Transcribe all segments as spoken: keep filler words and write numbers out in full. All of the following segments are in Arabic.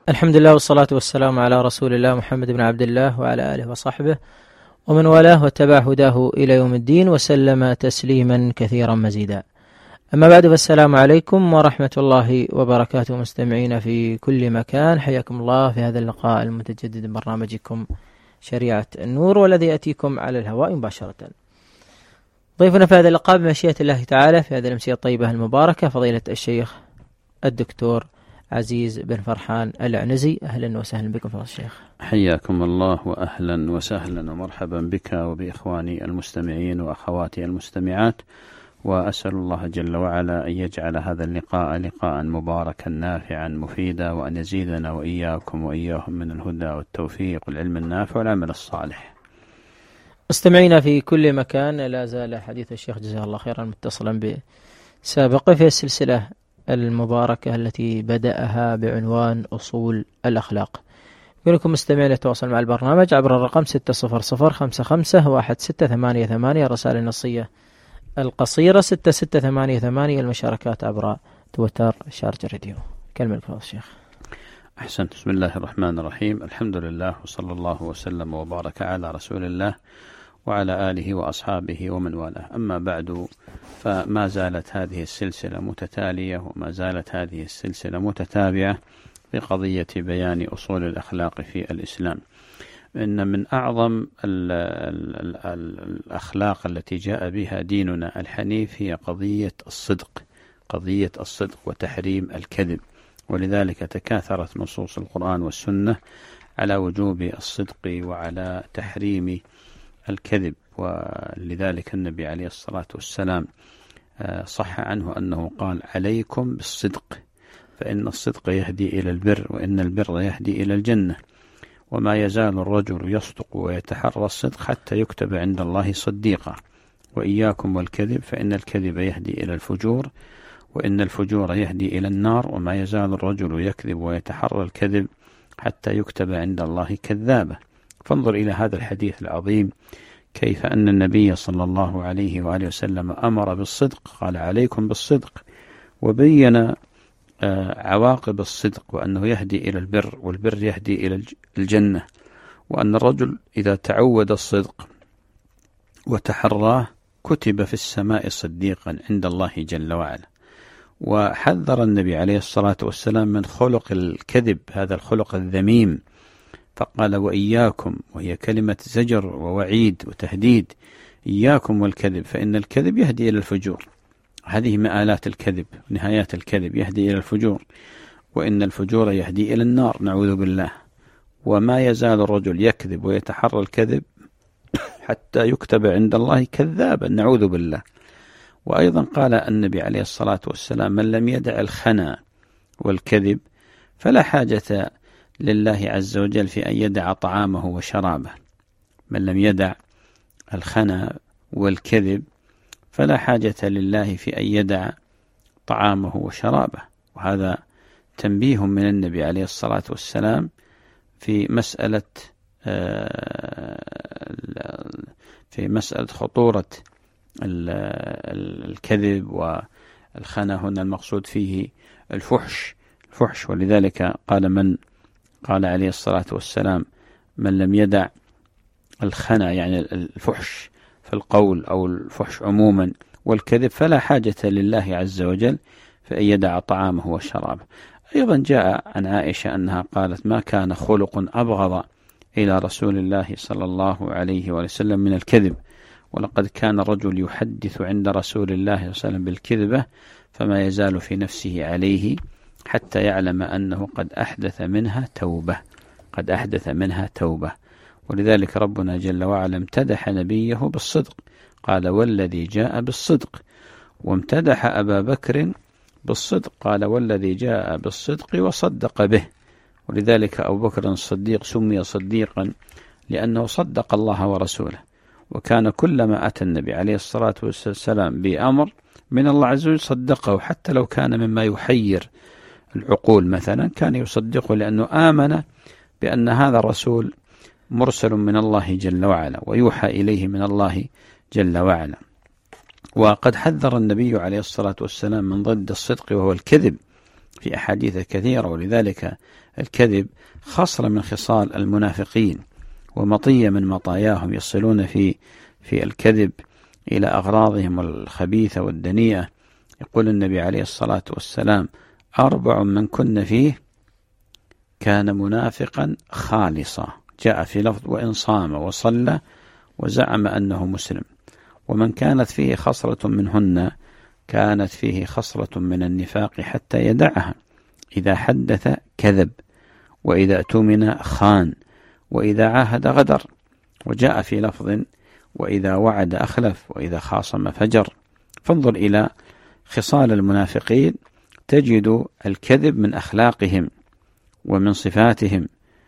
الحمد لله والصلاة والسلام على رسول الله محمد بن عبد الله وعلى آله وصحبه ومن والاه واتبع هداه إلى يوم الدين وسلم تسليما كثيرا مزيدا. أما بعد، فالسلام عليكم ورحمة الله وبركاته مستمعين في كل مكان، حياكم الله في هذا اللقاء المتجدد من برنامجكم شريعة النور، والذي يأتيكم على الهواء مباشرة. ضيفنا في هذا اللقاء بمشيئة الله تعالى في هذه الأمسية الطيبة المباركة فضيلة الشيخ الدكتور عزيز بن فرحان العنزي. أهلا وسهلا بكم فضيلة الشيخ. حياكم الله وأهلا وسهلا ومرحبا بك وبإخواني المستمعين وأخواتي المستمعات، وأسأل الله جل وعلا أن يجعل هذا اللقاء لقاء مباركا نافعا مفيدا، وأن يزيدنا وإياكم وإياهم من الهدى والتوفيق والعلم النافع والعمل الصالح. مستمعينا في كل مكان، لا زال حديث الشيخ جزاه الله خيرا متصلا بسابقه في السلسلة المباركة التي بدأها بعنوان أصول الأخلاق. يقول لكم مستمعين يتواصل مع البرنامج عبر الرقم ستة صفر صفر خمسة خمسة واحد ستة ثمانية ثمانية، الرسائل النصية القصيرة ستة ستة ثمانية ثمانية، المشاركات عبر تويتر شارج راديو. كلمة لكم الشيخ. أحسنت. بسم الله الرحمن الرحيم، الحمد لله وصلى الله وسلم وبارك على رسول الله وعلى آله وأصحابه ومن والاه. أما بعد، فما زالت هذه السلسلة متتالية وما زالت هذه السلسلة متتابعة في قضية بيان أصول الأخلاق في الإسلام. إن من أعظم ال ال ال الأخلاق التي جاء بها ديننا الحنيف هي قضية الصدق، قضية الصدق وتحريم الكذب، ولذلك تكاثرت نصوص القرآن والسنة على وجوب الصدق وعلى تحريم الكذب. ولذلك النبي عليه الصلاة والسلام صح عنه أنه قال: عليكم بالصدق فإن الصدق يهدي إلى البر وإن البر يهدي إلى الجنة، وما يزال الرجل يصدق ويتحرى الصدق حتى يكتب عند الله صديقا، وإياكم والكذب فإن الكذب يهدي إلى الفجور وإن الفجور يهدي إلى النار، وما يزال الرجل يكذب ويتحرى الكذب حتى يكتب عند الله كذابا. فانظر إلى هذا الحديث العظيم، كيف أن النبي صلى الله عليه وآله وسلم أمر بالصدق، قال: عليكم بالصدق، وبين عواقب الصدق وأنه يهدي إلى البر والبر يهدي إلى الجنة، وأن الرجل إذا تعود الصدق وتحراه كتب في السماء صديقا عند الله جل وعلا. وحذر النبي عليه الصلاة والسلام من خلق الكذب، هذا الخلق الذميم، فقال: وإياكم، وهي كلمة زجر ووعيد وتهديد، إياكم والكذب فإن الكذب يهدي إلى الفجور. هذه مآلات الكذب، نهايات الكذب، يهدي إلى الفجور، وإن الفجور يهدي إلى النار، نعوذ بالله. وما يزال الرجل يكذب ويتحرى الكذب حتى يكتب عند الله كذابا، نعوذ بالله. وأيضا قال النبي عليه الصلاة والسلام: من لم يدع الخنا والكذب فلا حاجة لله عز وجل في أن يدع طعامه وشرابه. من لم يدع الخنا والكذب فلا حاجة لله في أن يدع طعامه وشرابه. وهذا تنبيه من النبي عليه الصلاة والسلام في مسألة في مسألة خطورة الكذب، والخنا هنا المقصود فيه الفحش الفحش ولذلك قال من قال عليه الصلاة والسلام: من لم يدع الخنا، يعني الفحش في القول أو الفحش عموما، والكذب، فلا حاجة لله عز وجل في أن يدع طعامه وشرابه. أيضا جاء عن عائشة أنها قالت: ما كان خلق أبغض إلى رسول الله صلى الله عليه وسلم من الكذب، ولقد كان الرجل يحدث عند رسول الله صلى الله عليه وسلم بالكذبة فما يزال في نفسه عليه حتى يعلم أنه قد أحدث منها توبة قد أحدث منها توبة. ولذلك ربنا جل وعلا امتدح نبيه بالصدق، قال: والذي جاء بالصدق، وامتدح أبا بكر بالصدق، قال: والذي جاء بالصدق وصدق به. ولذلك أبو بكر الصديق سمي صديقا لأنه صدق الله ورسوله، وكان كلما أتى النبي عليه الصلاة والسلام بأمر من الله عز وجل صدقه، حتى لو كان مما يحير العقول مثلا كان يصدقه، لأنه آمن بأن هذا الرسول مرسل من الله جل وعلا ويوحى إليه من الله جل وعلا. وقد حذر النبي عليه الصلاة والسلام من ضد الصدق وهو الكذب، في أحاديث كثيرة. ولذلك الكذب خصلة من خصال المنافقين ومطية من مطاياهم، يصلون في في الكذب إلى أغراضهم الخبيثة والدنيئة. يقول النبي عليه الصلاة والسلام: أربع من كن فيه كان منافقا خالصا، جاء في لفظ: وإن صام وصلى وزعم أنه مسلم. ومن كانت فيه خصلة منهن كانت فيه خصلة من النفاق حتى يدعها: إذا حدث كذب، وإذا اؤتمن خان، وإذا عاهد غدر. وجاء في لفظ: وإذا وعد أخلف، وإذا خاصم فجر. فانظر إلى خصال المنافقين تجد الكذب من أخلاقهم ومن صفاتهم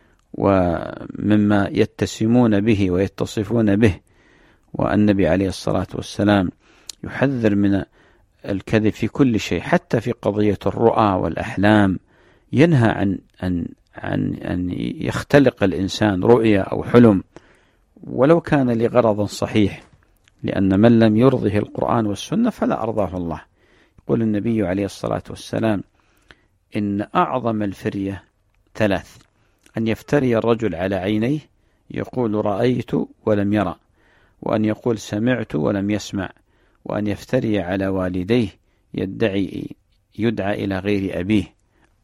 ومما يتسمون به ويتصفون به. والنبي عليه الصلاة والسلام يحذر من الكذب في كل شيء، حتى في قضية الرؤى والأحلام ينهى عن أن عن أن يختلق الإنسان رؤيا أو حلم ولو كان لغرض صحيح، لأن من لم يرضه القرآن والسنة فلا أرضاه الله. يقول النبي عليه الصلاة والسلام: إن أعظم الفرية ثلاث: أن يفتري الرجل على عينيه يقول رأيت ولم يرى، وأن يقول سمعت ولم يسمع، وأن يفتري على والديه يدعي يدعى إلى غير أبيه.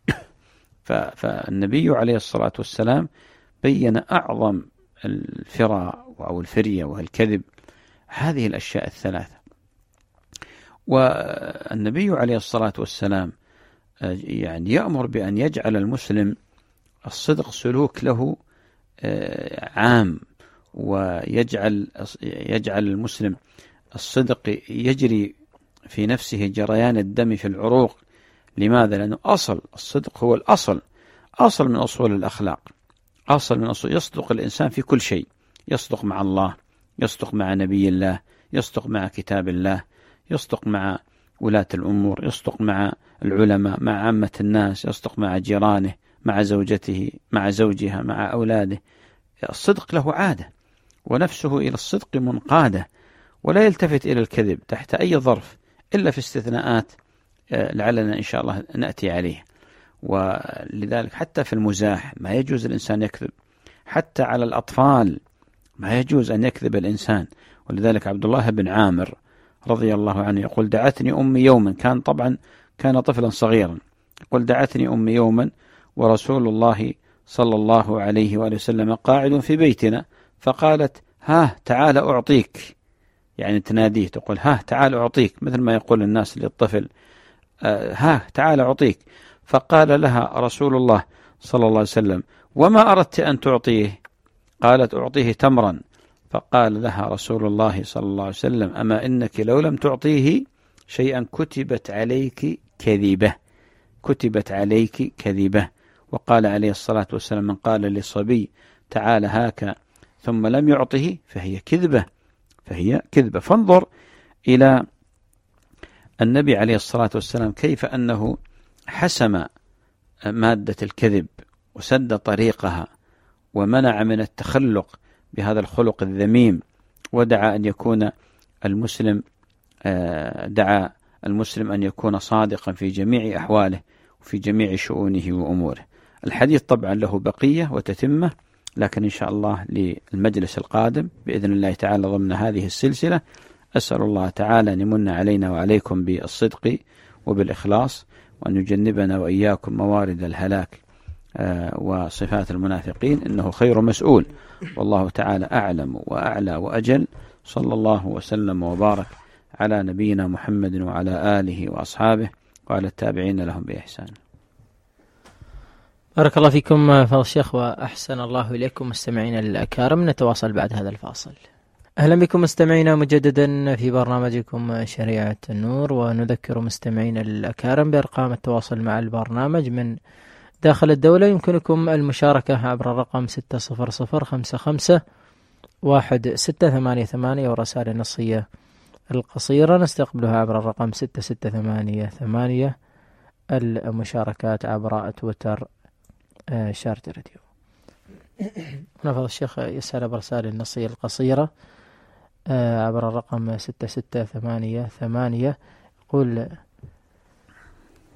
فالنبي عليه الصلاة والسلام بين أعظم الفرى أو الفرية والكذب هذه الأشياء الثلاثة. والنبي عليه الصلاة والسلام يعني يأمر بأن يجعل المسلم الصدق سلوك له عام، ويجعل يجعل المسلم الصدق يجري في نفسه جريان الدم في العروق. لماذا؟ لأنه أصل الصدق هو الأصل، أصل من أصول الأخلاق، أصل من أصول. يصدق الإنسان في كل شيء، يصدق مع الله، يصدق مع نبي الله، يصدق مع كتاب الله، يصدق مع ولاة الأمور، يصدق مع العلماء، مع عامة الناس، يصدق مع جيرانه، مع زوجته، مع زوجها، مع أولاده. الصدق له عادة، ونفسه إلى الصدق منقادة، ولا يلتفت إلى الكذب تحت أي ظرف إلا في استثناءات لعلنا إن شاء الله نأتي عليه. ولذلك حتى في المزاح ما يجوز الإنسان يكذب، حتى على الأطفال ما يجوز أن يكذب الإنسان. ولذلك عبد الله بن عامر رضي الله عنه يقول: دعتني أمي يوما، كان طبعا كان طفلا صغيرا، يقول: دعتني أمي يوما ورسول الله صلى الله عليه وآله وسلم قاعد في بيتنا، فقالت: ها تعال أعطيك، يعني تناديه، تقول: ها تعال أعطيك، مثل ما يقول الناس للطفل: آه ها تعال أعطيك. فقال لها رسول الله صلى الله عليه وسلم: وما أردت أن تعطيه؟ قالت: أعطيه تمرا. فقال لها رسول الله صلى الله عليه وسلم: أما إنك لو لم تعطيه شيئا كتبت عليك كذبة، كتبت عليك كذبة. وقال عليه الصلاة والسلام: من قال لصبي تعال هاك ثم لم يعطه فهي كذبة، فهي كذبة. فانظر إلى النبي عليه الصلاة والسلام كيف أنه حسم مادة الكذب وسد طريقها، ومنع من التخلق بهذا الخلق الذميم، ودعا أن يكون المسلم دعا المسلم أن يكون صادقا في جميع أحواله وفي جميع شؤونه وأموره. الحديث طبعا له بقية وتتمة، لكن إن شاء الله للمجلس القادم بإذن الله تعالى ضمن هذه السلسلة. أسأل الله تعالى أن يمن علينا وعليكم بالصدق وبالإخلاص، وأن يجنبنا وإياكم موارد الهلاك وصفات المنافقين، إنه خير مسؤول، والله تعالى أعلم وأعلى وأجل. صلى الله وسلم وبارك على نبينا محمد وعلى آله وأصحابه وعلى التابعين لهم بإحسان. بارك الله فيكم فضل الشيخ وأحسن الله إليكم مستمعينا الأكارم. نتواصل بعد هذا الفاصل. أهلا بكم مستمعينا مجددا في برنامجكم شريعة النور، ونذكر مستمعينا الأكارم بأرقام التواصل مع البرنامج من داخل الدولة. يمكنكم المشاركة عبر الرقم ستة صفر صفر خمسة خمسة واحد ستة ثمانية ثمانية، ورسائل النصية القصيرة نستقبلها عبر الرقم ستة ستة ثمانية ثمانية. المشاركات عبر تويتر شارت راديو. هنا فضل الشيخ يسأل برسائل النصية القصيرة عبر الرقم ستة ستة ثمانية ثمانية. يقول: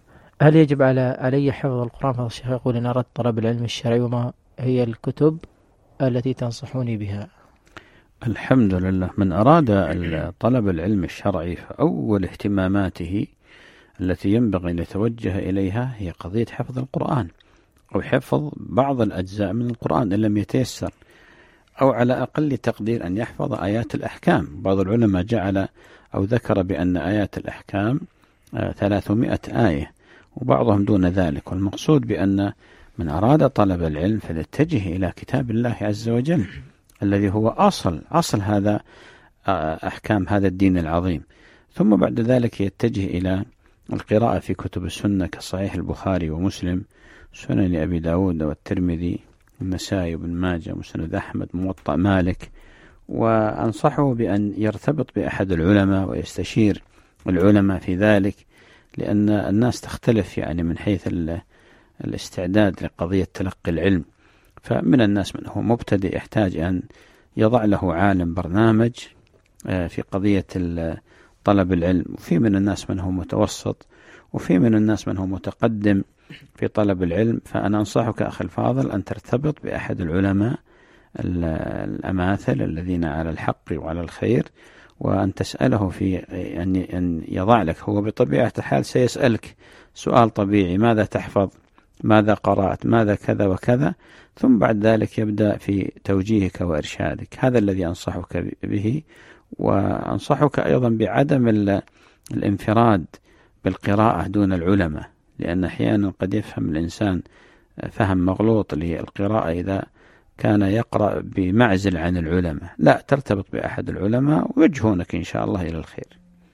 هل يجب على علي حفظ القرآن؟ فضل الشيخ يقول إن أردت طلب العلم الشرعي، وما هي الكتب التي تنصحوني بها؟ الحمد لله. من أراد طلب العلم الشرعي فأول اهتماماته التي ينبغي أن يتوجه إليها هي قضية حفظ القرآن، أو حفظ بعض الأجزاء من القرآن إن لم يتيسر، أو على أقل تقدير أن يحفظ آيات الأحكام. بعض العلماء جعل أو ذكر بأن آيات الأحكام ثلاثمائة آية، وبعضهم دون ذلك. والمقصود بأن من أراد طلب العلم فليتجه إلى كتاب الله عز وجل الذي هو أصل أصل هذا أحكام هذا الدين العظيم، ثم بعد ذلك يتجه إلى القراءة في كتب السنة كصحيح البخاري ومسلم، سنن أبي داود والترمذي والنسائي وابن ماجه، مسند أحمد، موطأ مالك. وأنصحه بأن يرتبط بأحد العلماء ويستشير العلماء في ذلك، لأن الناس تختلف يعني من حيث الاستعداد لقضية تلقي العلم. فمن الناس من هو مبتدئ يحتاج أن يضع له عالم برنامج في قضية طلب العلم، وفي من الناس من هو متوسط، وفي من الناس من هو متقدم في طلب العلم. فأنا أنصحك أخي الفاضل أن ترتبط بأحد العلماء الأماثل الذين على الحق وعلى الخير، وأن تسأله في أن يضع لك، هو بطبيعة الحال سيسألك سؤال طبيعي: ماذا تحفظ؟ ماذا قرأت؟ ماذا كذا وكذا؟ ثم بعد ذلك يبدأ في توجيهك وإرشادك. هذا الذي أنصحك به. وأنصحك أيضا بعدم الانفراد بالقراءة دون العلماء، لأن أحيانا قد يفهم الإنسان فهم مغلوط للقراءة إذا كان يقرأ بمعزل عن العلماء. لا، ترتبط بأحد العلماء ويوجهونك إن شاء الله إلى الخير.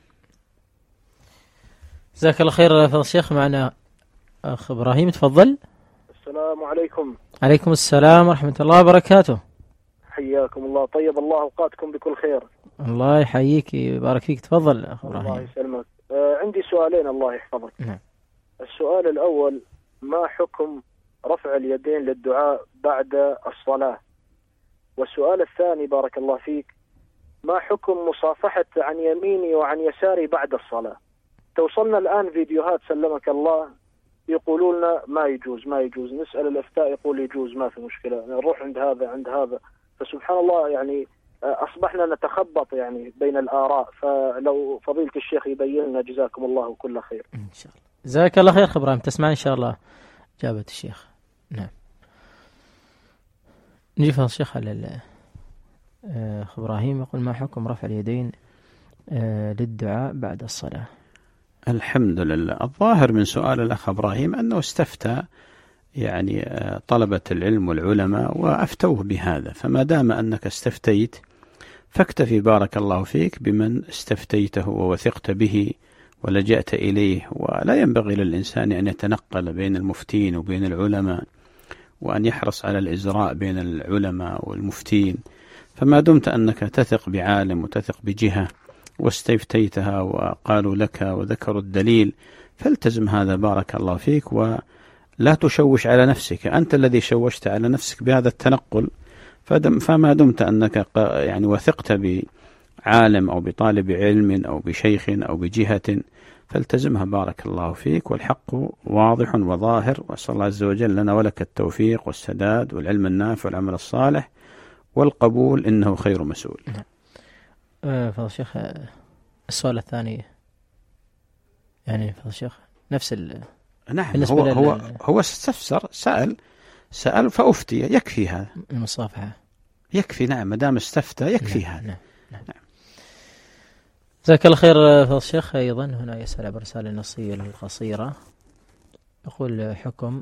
جزاك الله خير فضل الشيخ. معنا أخ إبراهيم، تفضل. السلام عليكم. عليكم السلام ورحمة الله وبركاته. حياكم الله، طيب الله أوقاتكم بكل خير. الله يحييك ويبارك فيك، تفضل أخ إبراهيم. الله يسلمك. آه عندي سؤالين الله يحفظك. نعم. السؤال الأول: ما حكم رفع اليدين للدعاء بعد الصلاة؟ والسؤال الثاني بارك الله فيك: ما حكم مصافحة عن يميني وعن يساري بعد الصلاة؟ توصلنا الآن فيديوهات سلمك الله يقولون لنا ما يجوز ما يجوز، نسأل الإفتاء يقول يجوز ما في مشكلة، نروح عند هذا عند هذا، فسبحان الله يعني أصبحنا نتخبط يعني بين الآراء. فلو فضيلة الشيخ يبين لنا جزاكم الله كل خير. إن شاء الله. جزاك الله خير أخ إبراهيم، تسمع إن شاء الله إجابة الشيخ. نعم. نجيب الشيخ على أخ إبراهيم يقول: ما حكم رفع اليدين للدعاء بعد الصلاة؟ الحمد لله. الظاهر من سؤال الأخ إبراهيم أنه استفتى يعني طلبة العلم والعلماء وأفتوه بهذا، فما دام أنك استفتيت فاكتفي بارك الله فيك بمن استفتيته ووثقت به ولجأت إليه. ولا ينبغي للإنسان أن يتنقل بين المفتين وبين العلماء، وأن يحرص على الإزراء بين العلماء والمفتين. فما دمت أنك تثق بعالم وتثق بجهة واستفتيتها وقالوا لك وذكروا الدليل فالتزم هذا بارك الله فيك، ولا تشوش على نفسك. أنت الذي شوشت على نفسك بهذا التنقل. فما دمت أنك يعني وثقت بعالم أو بطالب علم أو بشيخ أو بجهة فالتزمها بارك الله فيك، والحق واضح وظاهر. وأسأل الله عز وجل لنا ولك التوفيق والسداد والعلم النافع والعمل الصالح والقبول، إنه خير مسؤول. أه فضل الشيخ، السؤال الثاني يعني فضل الشيخ نفس ال نعم، هو هو هو استفسر، سأل سأل فأفتي، يكفي هذا المصافحة يكفي. نعم، ما دام استفتى يكفي نعم. هذا. نعم. نعم. نعم. جزاك الله خير فضل الشيخ. أيضا هنا يسأل برسالة نصية القصيرة، يقول: حكم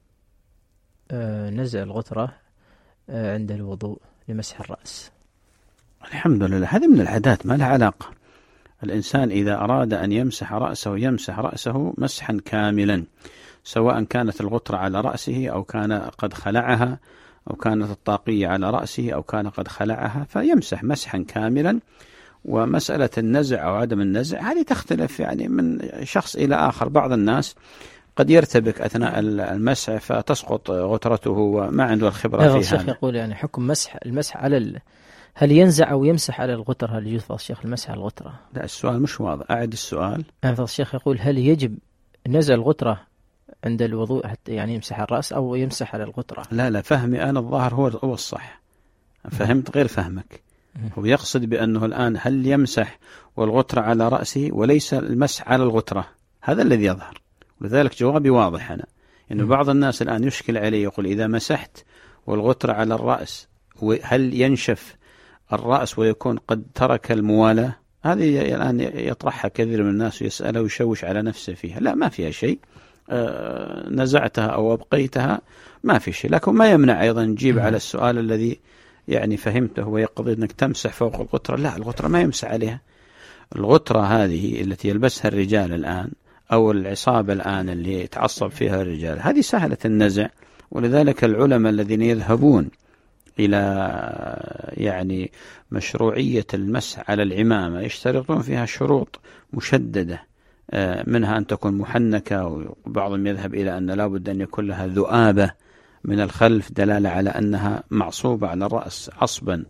أه نزع الغترة أه عند الوضوء لمسح الرأس. الحمد لله. هذه من العادات ما لها علاقة. الإنسان إذا أراد أن يمسح رأسه يمسح رأسه مسحا كاملا، سواء كانت الغترة على رأسه أو كان قد خلعها، أو كانت الطاقية على رأسه أو كان قد خلعها، فيمسح مسحا كاملا. ومسألة النزع أو عدم النزع هذه تختلف يعني من شخص إلى آخر. بعض الناس قد يرتبك أثناء المسح فتسقط غترته وما عنده الخبرة فيها. الشيخ يقول يعني حكم مسح المسح على ال... هل ينزع أو يمسح على الغترة؟ هل يجوز فضل الشيخ المسح على الغترة؟ لا، السؤال مش واضح، أعد السؤال. فضل الشيخ يقول: هل يجب نزع الغترة عند الوضوء حتى يعني يمسح الرأس أو يمسح على الغترة؟ لا لا، فهمي أنا الظاهر هو هو الصح، فهمت غير فهمك. هو يقصد بأنه الآن هل يمسح والغترة على رأسه وليس المسح على الغترة، هذا الذي يظهر. ولذلك جوابي واضح أنا، إنه بعض الناس الآن يشكل عليه يقول إذا مسحت والغترة على الرأس هل ينشف الرأس ويكون قد ترك الموالاة؟ هذه الآن يطرحها كثير من الناس ويسأله ويشوش على نفسه فيها. لا، ما فيها شيء، آه نزعتها أو أبقيتها ما في شيء. لكن ما يمنع أيضا نجيب على السؤال الذي يعني فهمته، ويقضي أنك تمسح فوق الغترة. لا، الغترة ما يمسح عليها. الغترة هذه التي يلبسها الرجال الآن أو العصابة الآن اللي يتعصب فيها الرجال، هذه سهلة النزع. ولذلك العلماء الذين يذهبون إلى يعني مشروعية المسح على العمامة يشترطون فيها شروط مشددة، منها أن تكون محنكة، وبعضهم يذهب إلى أن لا بد أن يكون لها ذؤابة من الخلف دلالة على أنها معصوبة على الرأس عصبا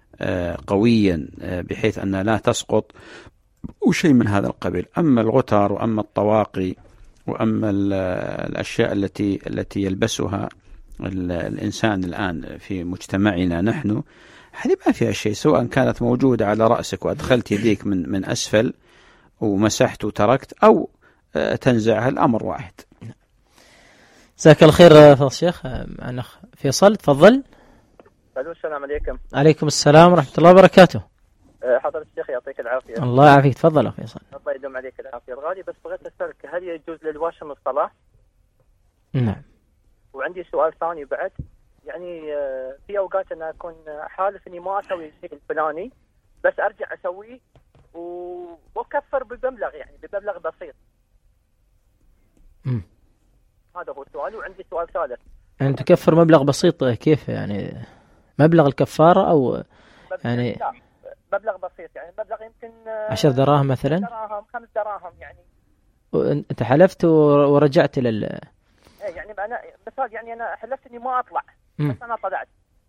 قويا بحيث أنها لا تسقط وشيء من هذا القبيل. أما الغتر وأما الطواقي وأما الأشياء التي التي يلبسها الإنسان الآن في مجتمعنا نحن، هذه ما فيها شيء، سواء كانت موجودة على رأسك وأدخلت يديك من من أسفل ومسحت وتركت، أو تنزعها، الأمر واحد. جزاك الله خير فضل الشيخ. معنا فيصل، تفضل. السلام عليكم. عليكم السلام ورحمة الله وبركاته. حضرة الشيخ يعطيك العافية. الله يعافيك، تفضل يا فيصل. الله يدوم عليك العافية. الغالي بس بغيت أسألك، هل يجوز للواشم الصلاة؟ نعم. وعندي سؤال ثاني بعد، يعني في أوقات أنا أكون حالف إني ما أسوي الشيء الفلاني بس أرجع أسويه وأكفر بمبلغ، يعني بمبلغ بسيط. امم هذا هو السؤال. وعندي سؤال ثالث. أن تكفر مبلغ بسيط كيف يعني؟ مبلغ الكفارة أو يعني؟ لا، مبلغ بسيط، يعني مبلغ يمكن عشر دراهم مثلا، دراهم خمس دراهم يعني. وأنت حلفت ورجعت لل يعني أنا مثال، يعني أنا حلفت إني ما أطلع مم. بس أنا طلعت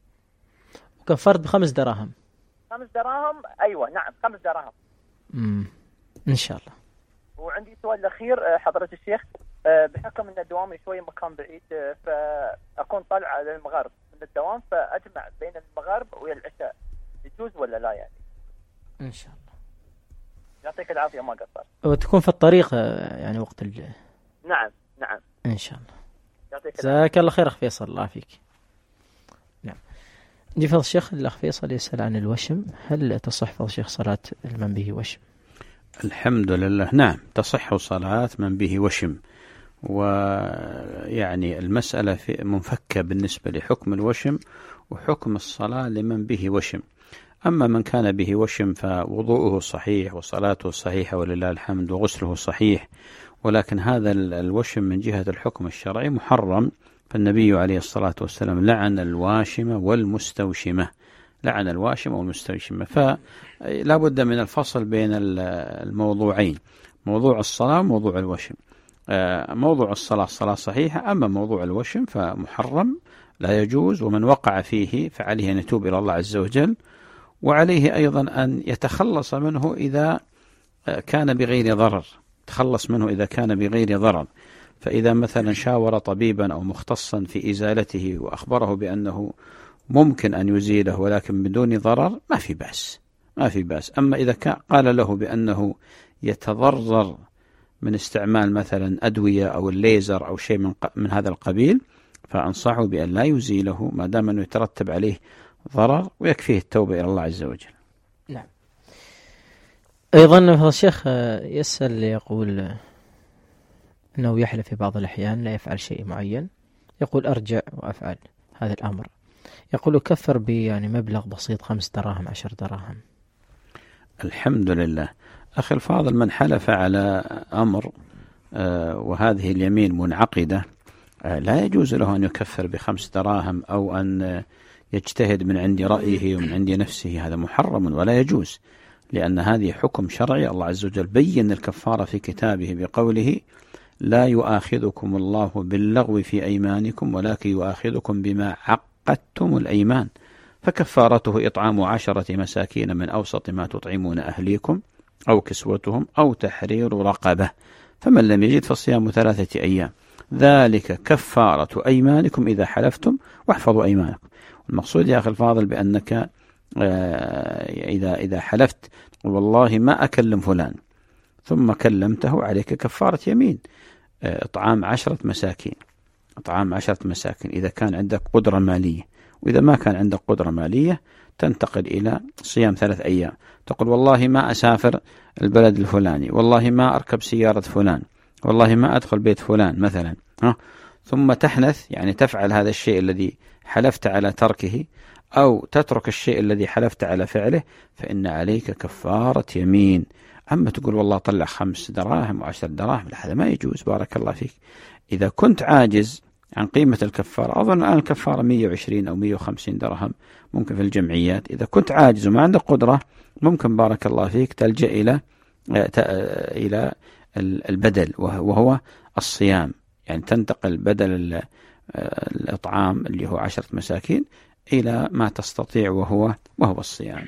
وكفرت بخمس دراهم. خمس دراهم أيوة نعم، خمس دراهم. امم إن شاء الله. وعندي سؤال الأخير حضرة الشيخ، بحكم أن دوامي شوي مكان بعيد، فأكون طالع على المغرب من الدوام، فأجمع بين المغرب والعشاء، يجوز ولا لا يعني؟ إن شاء الله. يعطيك العافية، ما قصر. وتكون في الطريق يعني وقت الج... نعم نعم إن شاء الله. يعطيك جزاك الله خير أخ فيصل، الله فيك. نعم. نجي فضل الشيخ، الأخ فيصل يسأل عن الوشم، هل تصح فضل الشيخ صلاة من به وشم؟ الحمد لله، نعم تصح صلاة من به وشم. ويعني المسألة في منفكة بالنسبة لحكم الوشم وحكم الصلاة لمن به وشم. أما من كان به وشم فوضوءه صحيح وصلاته صحيحة ولله الحمد وغسله صحيح، ولكن هذا الوشم من جهة الحكم الشرعي محرم. فالنبي عليه الصلاة والسلام لعن الواشمة والمستوشمة، لعن الواشمة والمستوشمة. فلا بد من الفصل بين الموضوعين، موضوع الصلاة وموضوع الوشم. موضوع الصلاة صلاة صحيحة، أما موضوع الوشم فمحرم لا يجوز، ومن وقع فيه فعليه أن يتوب إلى الله عز وجل، وعليه أيضا أن يتخلص منه إذا كان بغير ضرر، تخلص منه إذا كان بغير ضرر. فإذا مثلا شاور طبيبا أو مختصا في إزالته وأخبره بأنه ممكن أن يزيله ولكن بدون ضرر، ما في بأس، ما في بأس. أما إذا قال له بأنه يتضرر من استعمال مثلا أدوية أو الليزر أو شيء من, من هذا القبيل، فأنصحه بأن لا يزيله ما دام أنه يترتب عليه ضرر، ويكفيه التوبة إلى الله عز وجل. نعم. أيضا الشيخ يسأل يقول أنه يحلف في بعض الأحيان لا يفعل شيء معين، يقول أرجع وأفعل هذا الأمر، يقول كفر بي يعني مبلغ بسيط، خمس دراهم عشر دراهم. الحمد لله. أخي الفاضل، من حلف على أمر آه وهذه اليمين منعقدة آه لا يجوز له أن يكفر بخمس دراهم أو أن آه يجتهد من عند رأيه ومن عند نفسه، هذا محرم ولا يجوز، لأن هذه حكم شرعي. الله عز وجل بين الكفارة في كتابه بقوله لا يؤاخذكم الله باللغو في أيمانكم ولكن يؤاخذكم بما عقدتم الأيمان، فكفارته إطعام عشرة مساكين من أوسط ما تطعمون أهليكم أو كسوتهم أو تحرير رقبة، فمن لم يجد فصيام ثلاثة أيام. ذلك كفارة أيمانكم إذا حلفتم واحفظوا أيمانكم. المقصود يا أخي الفاضل بأنك إذا إذا حلفت والله ما أكلم فلان ثم كلمته عليك كفارة يمين، إطعام عشرة مساكين، إطعام عشرة مساكين إذا كان عندك قدرة مالية. وإذا ما كان عندك قدرة مالية تنتقل إلى صيام ثلاث أيام، تقول والله ما أسافر البلد الفلاني، والله ما أركب سيارة فلان، والله ما أدخل بيت فلان مثلا، ها؟ ثم تحنث يعني تفعل هذا الشيء الذي حلفت على تركه أو تترك الشيء الذي حلفت على فعله، فإن عليك كفارة يمين. أما تقول والله طلع خمس دراهم وعشر دراهم، هذا ما يجوز. بارك الله فيك. إذا كنت عاجز عن قيمة الكفارة، أظن الآن الكفارة مئة وعشرين أو مئة وخمسين درهم ممكن في الجمعيات، إذا كنت عاجز وما عندك قدرة ممكن بارك الله فيك تلجأ إلى إلى البدل وهو الصيام، يعني تنتقل بدل الإطعام اللي هو عشرة مساكين إلى ما تستطيع وهو وهو الصيام.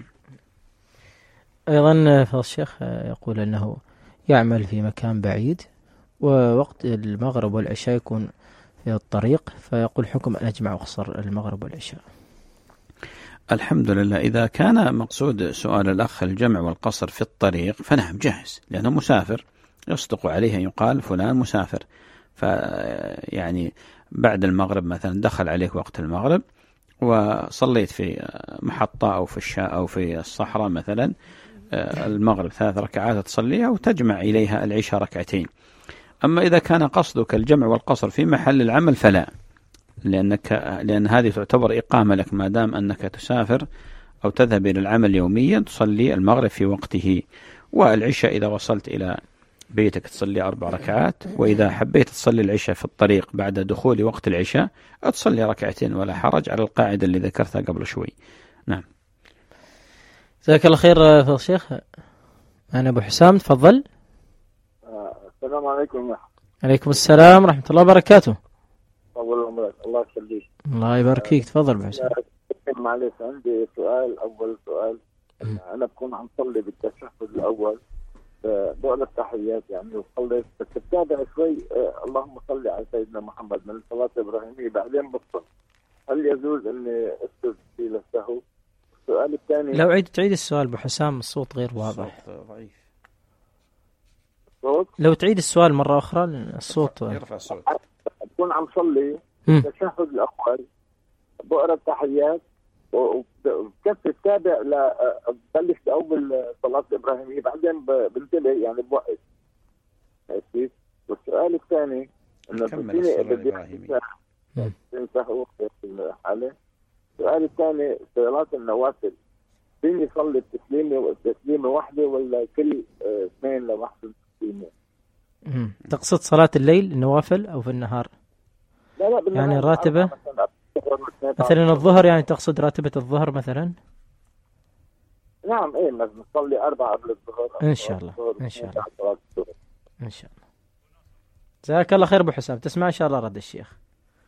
أيضا فضل الشيخ يقول أنه يعمل في مكان بعيد ووقت المغرب والعشاء يكون في الطريق، فيقول حكم أن أجمع وأقصر المغرب والعشاء. الحمد لله. إذا كان مقصود سؤال الأخ الجمع والقصر في الطريق فنعم جاهز، لأنه مسافر يصدق عليه أن يقال فلان مسافر، فيعني بعد المغرب مثلا دخل عليك وقت المغرب وصليت في محطة أو في الشاء أو في الصحراء مثلا المغرب ثلاث ركعات تصليها وتجمع إليها العشاء ركعتين. أما إذا كان قصدك الجمع والقصر في محل العمل فلا، لأنك لأن هذه تعتبر إقامة لك، ما دام أنك تسافر أو تذهب إلى العمل يوميا تصلي المغرب في وقته، والعشاء إذا وصلت إلى بيتك تصلي أربع ركعات، وإذا حبيت تصلي العشاء في الطريق بعد دخول وقت العشاء تصلي ركعتين ولا حرج، على القاعدة اللي ذكرتها قبل شوي. نعم. جزاك الله خير فضل الشيخ. أنا أبو حسام، تفضل. السلام عليكم. عليكم السلام ورحمة الله وبركاته. طول عمرك. الله يخليك. الله يبارك فيك. تفضل أبو حسام. معلش عندي سؤال. أول سؤال، أنا بكون عم صلي بالتشهد الأول بقول التحيات يعني وصليت، بس بتابع شوي آه اللهم صل على سيدنا محمد من الصلاة الإبراهيمية، بعدين بصل، هل يجوز إني أسجد في للسهو؟ السؤال الثاني، لو عيد تعيد السؤال أبو حسام، الصوت غير واضح. ضعيف. صوت؟ لو تعيد السؤال مرة أخرى الصوت يرفع الصوت. بكون عم صلي التشهد الأول بقرأ التحيات وبكفي التابع لبلش بأول صلاة الإبراهيمية، بعدين بنتبه يعني بوقت. كيف؟ والسؤال الثاني إنه بتجيني بدي تنسحوا في الحالة. السؤال الثاني، صلاة النوافل فيني يصلي التسليمة والتسليمة واحدة ولا كل اثنين لوحدة التسليمة؟ تقصد صلاة الليل النوافل أو في النهار؟ لا لا بالنهار. يعني الراتبة مثلا الظهر، يعني تقصد راتبة الظهر مثلا؟ نعم ايه، نصلي أربعة قبل الظهر إن شاء الله. إن شاء الله. إن شاء الله. جزاك الله خير أبو حسام. تسمع إن شاء الله رد الشيخ.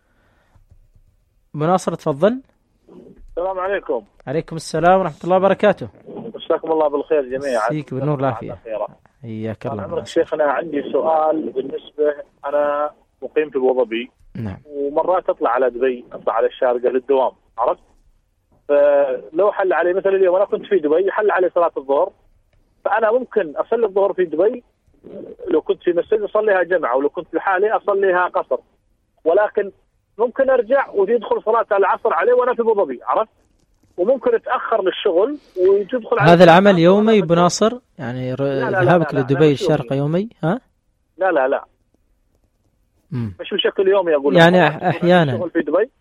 مناصر تفضل. السلام عليكم. عليكم السلام ورحمة الله وبركاته. مساكم الله بالخير جميعا. فيك بالنور والعافية. حياك الله. عمرك شيخ، أنا عندي سؤال. بالنسبة أنا مقيم في أبو ظبي. نعم. ومرات أطلع على دبي، أطلع على الشارقة للدوام، عرفت؟ فلو حل علي مثلا اليوم أنا كنت في دبي حل علي صلاة الظهر، فأنا ممكن أصلي الظهر في دبي لو كنت في مسجد أصليها جمعة، ولو كنت لحالي أصليها قصر، ولكن ممكن أرجع ويدخل صلاة العصر عليه وأنا في أبو ظبي، عرفت؟ وممكن أتأخر للشغل ويدخل هذا العمل يومي بناصر، يعني ذهابك لدبي الشارقة يومي؟ ها؟ لا لا لا مم. مش بشكل يومي أقول يعني أحيانا في دبي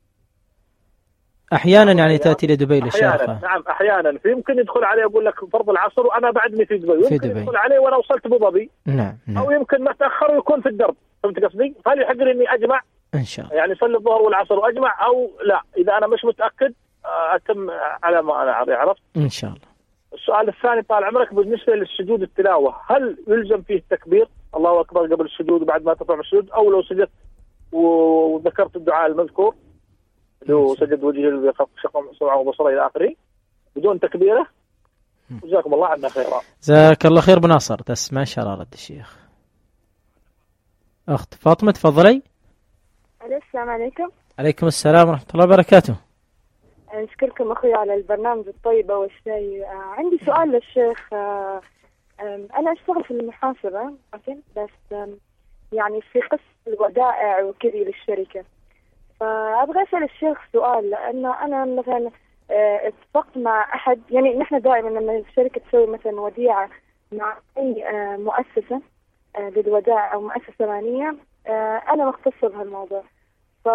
أحيانا يعني تأتي لدبي للشارقة. أحيانا. نعم أحيانا. في يمكن يدخل عليه أقول لك فرض العصر وأنا بعدني في دبي، يمكن دبي. يدخل عليه وأنا وصلت أبو ظبي. نعم. نعم. أو يمكن ما تأخر ويكون في الدرب. فهمت قصدي؟ فهل يحق لي إني أجمع إن شاء الله، يعني صلي الظهر والعصر وأجمع، أو لا إذا أنا مش متأكد أتم على ما أنا عرفت إن شاء الله. السؤال الثاني طال عمرك، بالنسبة للسجود التلاوة هل يلزم فيه التكبير الله أكبر قبل السجود وبعد ما تطلع من السجود، أو لو سجدت وذكرت الدعاء المذكور لو سجد وجهه شق سمعه وبصره إلى آخره بدون تكبيره؟ جزاكم الله عنا خيرا. جزاك الله خير بناصر. تسمع إن شاء الله رد الشيخ. أخت فاطمة تفضلي. السلام عليكم. عليكم السلام ورحمة الله وبركاته. أشكركم أخوي على البرنامج الطيبة والشيء. عندي سؤال للشيخ. أنا أشتغل في المحاسبة أوكي، بس يعني في قسم الودائع وكذي للشركة، فأبغى أسأل الشيخ سؤال. لأنه أنا مثلا اتفقت مع أحد، يعني نحن دائما لما الشركة تسوي مثلا وديعة مع أي مؤسسة للودائع أو مؤسسة مالية، أنا مختصة بهالموضوع، ف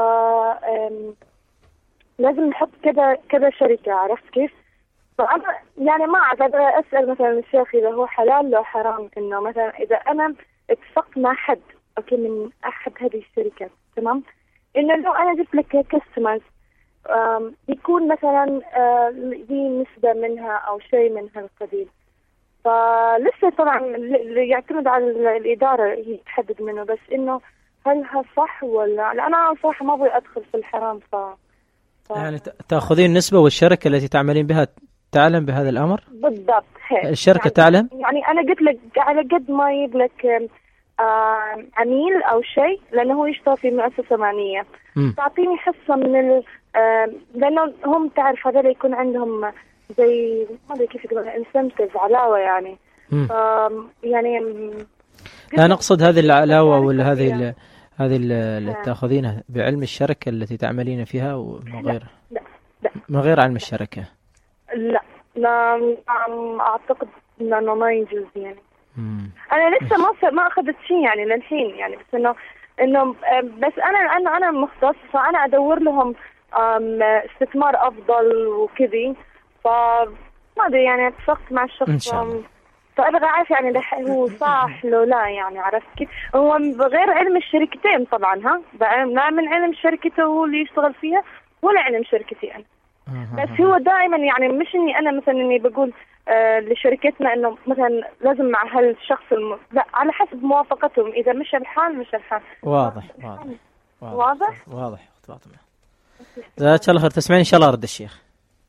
لازم نحط كذا كذا شركة، عرفت كيف؟ فأنا يعني ما أعرف، أبغى أسأل مثلا الشيخ إذا هو حلال لو حرام، إنه مثلا إذا أنا اتفقت مع حد أوكي من أحد هذه الشركات، تمام، إنه لو أنا جبت لك كاستمرز يكون مثلا دي نسبة منها أو شيء من هالقبيل، فلسه طبعا يعتمد على الإدارة هي تحدد منه، بس إنه هل ها صح ولا لا؟ أنا صراحة ما أبغى أدخل في الحرام. ف... ف... يعني تأخذين نسبة والشركة التي تعملين بها تعلم بهذا الأمر؟ بالضبط هيك. الشركة يعني تعلم؟ يعني أنا قلت لك على قد ما يجيب لك آه عميل أو شيء، لأنه هو يشتغل في مؤسسة مالية، م. تعطيني حصة من ال آه لأنه هم تعرف هذول يكون عندهم زي ما أدري كيف يقولون انسنتيف، علاوة يعني. ف يعني لا نقصد هذه العلاوة ولا هذه هذه اللي تأخذينها بعلم الشركة التي تعملين فيها وما غير لا لا ما غير علم الشركة. لا لا أعتقد إنه ما يجوز يعني. مم. أنا لسه ما ما أخذت شيء يعني للحين يعني، بس إنه إنه بس أنا أنا أنا مختص، فأنا أدور لهم استثمار أفضل وكذي، فما أدري يعني اتفقت مع الشخص إن شاء الله. فأبغى أعرف يعني هو صح لو لا، يعني عرفت كيف؟ هو غير علم الشركتين طبعا، ها لا من علم شركته هو اللي يشتغل فيها ولا علم شركتي أنا. بس هو دائما يعني مش إني أنا مثلا إني بقول آه لشركتنا إنه مثلا لازم مع هالشخص الم... لا، على حسب موافقتهم، إذا مش الحال مش الحال. واضح واضح واضح واضح, واضح. فاطمة جزاك الله خير. تسمعين إن شاء الله رد الشيخ.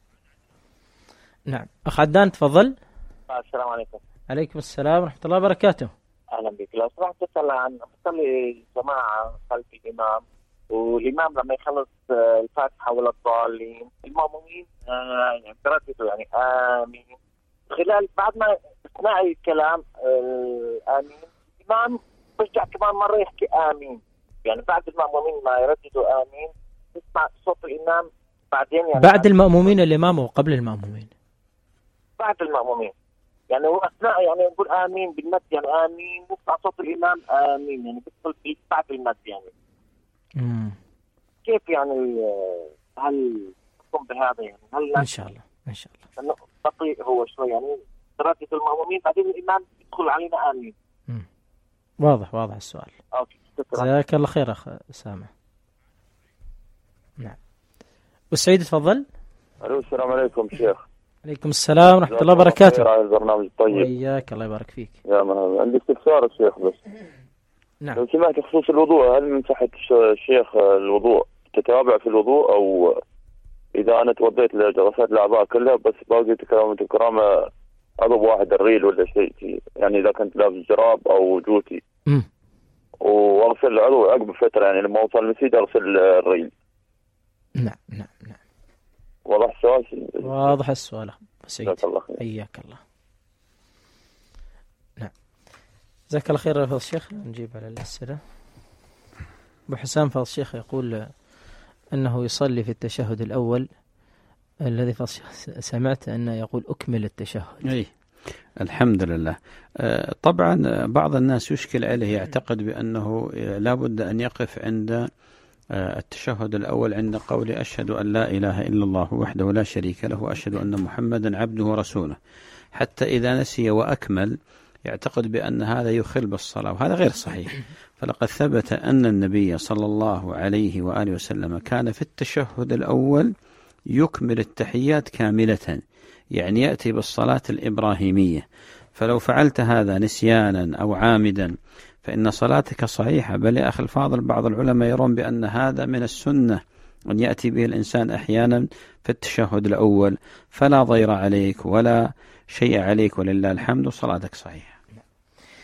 نعم أخ عدنان تفضل. السلام عليكم. عليكم السلام ورحمة الله وبركاته. أهلا بك. لو سمحت تسأل عن تصلي جماعة خلف الإمام، والإمام لما يخلص الفاتحة ولا الضالين المأمومين يعني ترددوا يعني آمين، خلال بعد ما تسمعي الكلام آمين الإمام برجع كمان مرة يحكي آمين، يعني بعد المأمومين ما يرددوا آمين تسمع صوت الإمام بعدين يعني بعد المأمومين الإمام وقبل المأمومين؟ بعد المأمومين يعني هو أثناء يعني يقول آمين بالمد يعني آمين، نسمع صوت الإمام آمين يعني بيدخل بعد المد يعني. مم. كيف يعني هل تقوم بهذا يعني؟ هل إن شاء الله إن شاء الله بطيء هو شوي يعني تردد المأمومين بعدين الإمام يدخل علينا آمين. مم. واضح واضح السؤال. أوكي. جزاك الله خير أخ أسامة. نعم والسعيد تفضل. ألو السلام عليكم شيخ. عليكم السلام ورحمة الله وبركاته. على البرنامج الطيب. وإياك الله يبارك فيك. يا مرحبا. عندي استفسار الشيخ بس. نعم. لو سمعت خصوص الوضوء، هل من صحة الشيخ الوضوء تتابع في الوضوء، أو إذا أنا توضيت لجلسات الأعضاء كلها بس باقي تكرامة الكرامة عضو واحد الريل ولا شيء، يعني إذا كنت لابس جراب أو جوتي م. وأغسل العضو عقب فترة، يعني لما أوصل المسجد أغسل الريل. نعم نعم نعم. واضح السؤال؟ واضح السؤال سعيد. جزاك الله خير. حياك الله. نعم جزاك الله خير فضل الشيخ. نجيب على الأسئلة. أبو حسام فضل الشيخ يقول أنه يصلي في التشهد الأول الذي سمعت أنه يقول أكمل التشهد. أي الحمد لله. طبعا بعض الناس يشكل عليه، يعتقد بأنه لابد أن يقف عند التشهد الأول عند قول أشهد أن لا إله إلا الله وحده لا شريك له وأشهد أن محمدا عبده ورسوله، حتى إذا نسي وأكمل يعتقد بأن هذا يخل بالصلاة، وهذا غير صحيح. فلقد ثبت أن النبي صلى الله عليه وآله وسلم كان في التشهد الأول يكمل التحيات كاملة، يعني يأتي بالصلاة الإبراهيمية. فلو فعلت هذا نسيانا أو عامدا فإن صلاتك صحيحة. بل يا أخي الفاضل بعض العلماء يرون بأن هذا من السنة أن يأتي به الإنسان أحيانا في التشهد الأول، فلا ضير عليك ولا شيء عليك ولله الحمد وصلاتك صحيحة.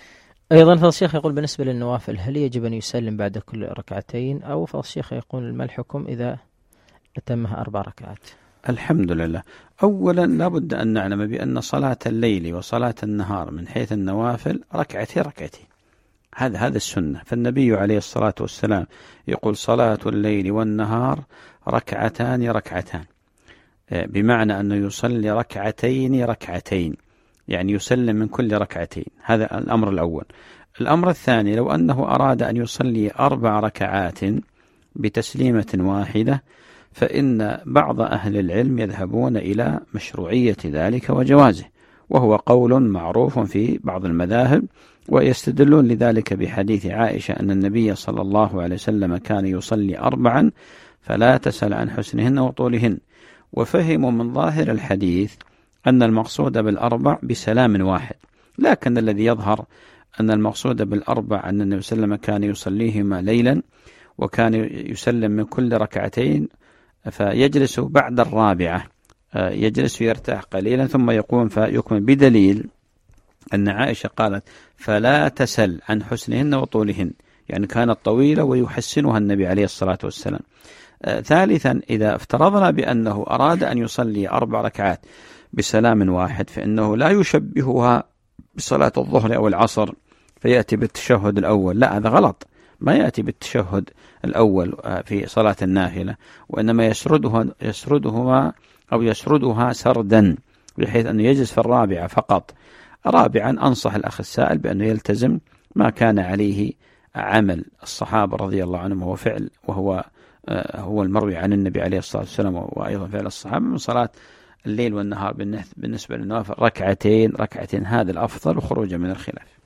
أيضا فضل الشيخ يقول بالنسبة للنوافل هل يجب أن يسلم بعد كل ركعتين، أو فضل الشيخ يقول ما الحكم إذا أتمها أربع ركعات؟ الحمد لله. أولا لابد أن نعلم بأن صلاة الليل وصلاة النهار من حيث النوافل ركعتين ركعتين، هذا هذا السنة. فالنبي عليه الصلاة والسلام يقول صلاة الليل والنهار ركعتان ركعتان، بمعنى أنه يصلي ركعتين ركعتين، يعني يسلم من كل ركعتين. هذا الأمر الأول. الأمر الثاني لو أنه أراد أن يصلي أربع ركعات بتسليمة واحدة، فإن بعض أهل العلم يذهبون إلى مشروعية ذلك وجوازه، وهو قول معروف في بعض المذاهب، ويستدلون لذلك بحديث عائشة أن النبي صلى الله عليه وسلم كان يصلي أربعا فلا تسل عن حسنهن وطولهن، وفهموا من ظاهر الحديث أن المقصود بالأربع بسلام واحد، لكن الذي يظهر أن المقصود بالأربع أن النبي صلى الله عليه وسلم كان يصليهما ليلا، وكان يسلم من كل ركعتين فيجلس بعد الرابعة، يجلس يرتاح قليلا ثم يقوم فيكمل، بدليل أن عائشة قالت فلا تسل عن حسنهن وطولهن، يعني كانت طويلة ويحسنها النبي عليه الصلاة والسلام. ثالثا إذا افترضنا بأنه أراد أن يصلي أربع ركعات بسلام واحد، فإنه لا يشبهها بصلاة الظهر أو العصر فيأتي بالتشهد الأول، لا هذا غلط، ما يأتي بالتشهد الأول في صلاة النافلة، وإنما يسردها يسردهما أو يسردها سردا، بحيث أنه يجلس في الرابعة فقط. رابعا أنصح الأخ السائل بأنه يلتزم ما كان عليه عمل الصحابة رضي الله عنهم، وهو فعل وهو هو المروي عن النبي عليه الصلاة والسلام، وأيضا فعل الصحابة من صلاة الليل والنهار بالنسبة للنوافل ركعتين ركعتين، هذا الأفضل وخروجا من الخلاف.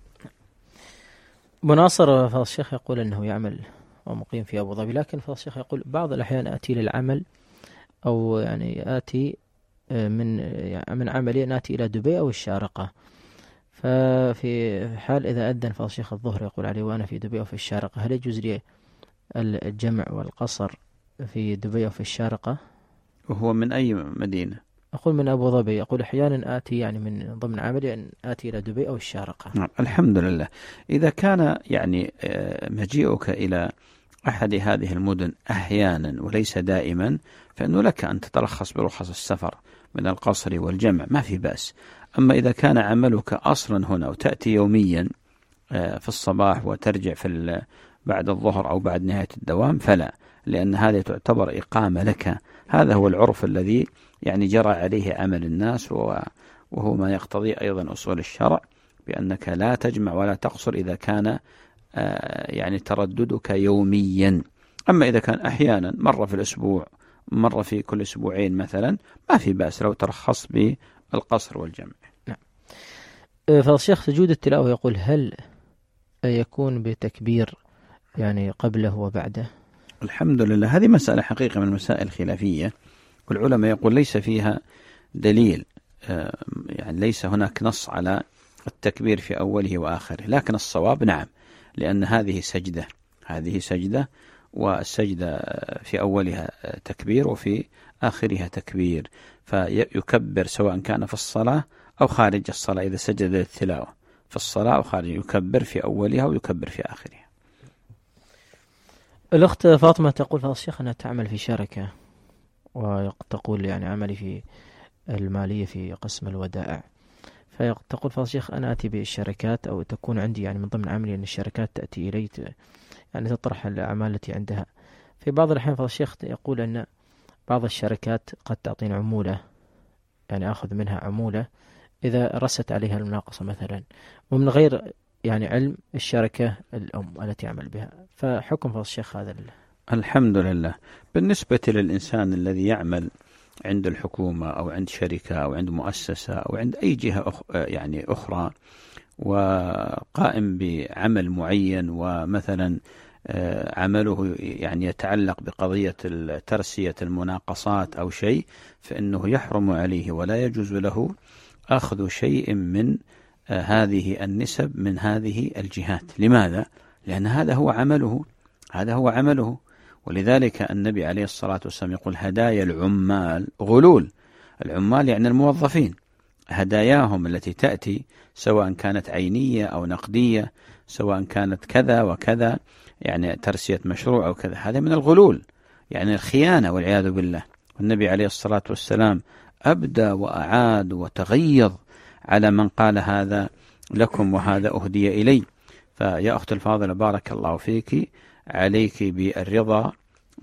مناصر فضل الشيخ يقول أنه يعمل ومقيم في أبو ظبي، لكن فضل الشيخ يقول بعض الأحيان آتي للعمل أو يعني آتي من يعني من عملي نأتي إلى دبي أو الشارقة، ففي حال إذا أذن فضل الشيخ الظهر يقول عليه وأنا في دبي أو في الشارقة، هل يجوز لي الجمع والقصر في دبي أو في الشارقة؟ وهو من أي مدينة؟ أقول من أبو ظبي. يقول أحيانا آتي يعني من ضمن عملي أن آتي إلى دبي أو الشارقة. نعم الحمد لله. إذا كان يعني مجيئك إلى أحد هذه المدن أحيانا وليس دائما، فإنه لك أن تترخص برخص السفر من القصر والجمع، ما في بأس. أما إذا كان عملك أصلا هنا وتأتي يوميا في الصباح وترجع في بعد الظهر أو بعد نهاية الدوام فلا، لأن هذه تعتبر إقامة لك. هذا هو العرف الذي يعني جرى عليه عمل الناس، وهو ما يقتضي أيضا أصول الشرع بأنك لا تجمع ولا تقصر إذا كان يعني ترددك يوميا. أما إذا كان أحيانا مرة في الأسبوع مرة في كل أسبوعين مثلا، ما في بأس لو ترخص بالقصر والجمع. نعم. فالشيخ سجود التلاوة يقول هل يكون بتكبير يعني قبله وبعده؟ الحمد لله، هذه مسألة حقيقة من المسائل الخلافية، والعلماء يقول ليس فيها دليل، يعني ليس هناك نص على التكبير في أوله وآخره، لكن الصواب نعم، لأن هذه سجدة هذه سجدة والسجدة في أولها تكبير وفي آخرها تكبير، فيكبر سواء كان في الصلاة أو خارج الصلاة. إذا سجد التلاوة في الصلاة أو خارج يكبر في أولها ويكبر في آخرها. الأخت فاطمة تقول فضل الشيخ أنها تعمل في شركة، وتقول يعني عملي في المالية في قسم الودائع، فتقول فضل الشيخ أنا أتي بالشركات أو تكون عندي يعني من ضمن عملي أن الشركات تأتي إلي يعني تطرح الأعمال التي عندها. في بعض الأحيان فضل الشيخ يقول أن بعض الشركات قد تعطينا عمولة، يعني أخذ منها عمولة إذا رست عليها المناقصة مثلا، ومن غير يعني علم الشركة الأم التي يعمل بها، فحكم فضل الشيخ هذا لله. الحمد لله. بالنسبة للإنسان الذي يعمل عند الحكومة أو عند شركة أو عند مؤسسة أو عند أي جهة أخ... يعني أخرى، وقائم بعمل معين، ومثلا عمله يعني يتعلق بقضية ترسية المناقصات أو شيء، فإنه يحرم عليه ولا يجوز له أخذ شيء من هذه النسب من هذه الجهات. لماذا؟ لأن هذا هو عمله هذا هو عمله ولذلك النبي عليه الصلاة والسلام يقول هدايا العمال غلول. العمال يعني الموظفين، هداياهم التي تأتي سواء كانت عينية أو نقدية، سواء كانت كذا وكذا، يعني ترسية مشروع أو كذا، هذا من الغلول، يعني الخيانة والعياذ بالله. والنبي عليه الصلاة والسلام أبدى وأعاد وتغيظ على من قال هذا لكم وهذا أهدي إلي. فيا أخت الفاضلة بارك الله فيك، عليك بالرضا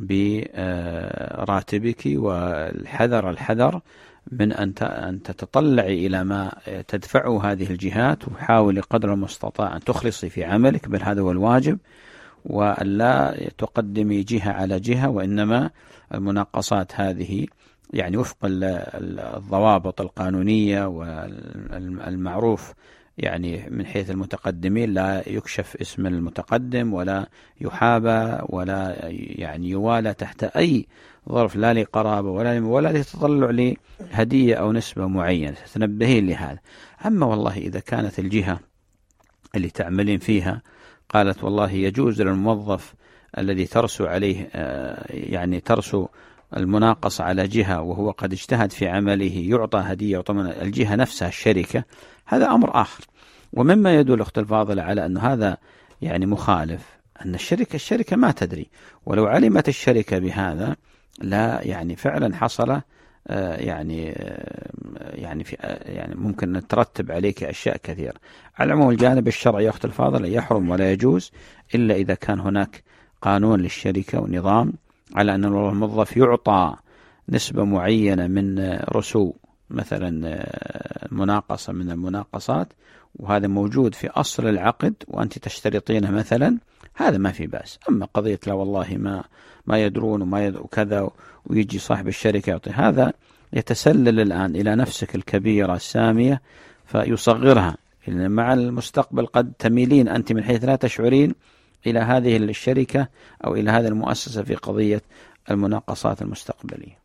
براتبك والحذر الحذر من أن تتطلعي إلى ما تدفعه هذه الجهات، وحاولي قدر المستطاع أن تخلصي في عملك، بل هذا هو الواجب، وألا تقدمي جهة على جهة، وإنما المناقصات هذه يعني وفق الضوابط القانونية والمعروف يعني من حيث المتقدمين، لا يكشف اسم المتقدم ولا يحابى ولا يعني يوالى تحت أي ظرف، لا لقرابة ولا ولا لتطلع لهدية أو نسبة معينة، تنبهين لهذا. أما والله إذا كانت الجهة اللي تعملين فيها قالت والله يجوز للموظف الذي ترسو عليه يعني ترسو المناقصة على جهة وهو قد اجتهد في عمله يعطى هدية وطبعا الجهة نفسها الشركة، هذا أمر آخر. ومما يدل أخت الفاضلة على أن هذا يعني مخالف أن الشركة الشركة ما تدري، ولو علمت الشركة بهذا لا يعني فعلا حصل يعني يعني في يعني ممكن أن ترتب عليك أشياء كثيرة. على العموم الجانب الشرعي يا أخت الفاضلة يحرم ولا يجوز إلا إذا كان هناك قانون للشركة ونظام على أن الموظف يعطى نسبة معينة من رسو مثلا مناقصة من المناقصات، وهذا موجود في أصل العقد وأنت تشترطينه مثلا، هذا ما في بأس. أما قضية لا والله ما ما يدرون وما يدرون كذا ويجي صاحب الشركة يعطي، هذا يتسلل الآن إلى نفسك الكبيرة السامية فيصغرها، لأن مع المستقبل قد تميلين أنت من حيث لا تشعرين إلى هذه الشركة أو إلى هذه المؤسسة في قضية المناقصات المستقبلية.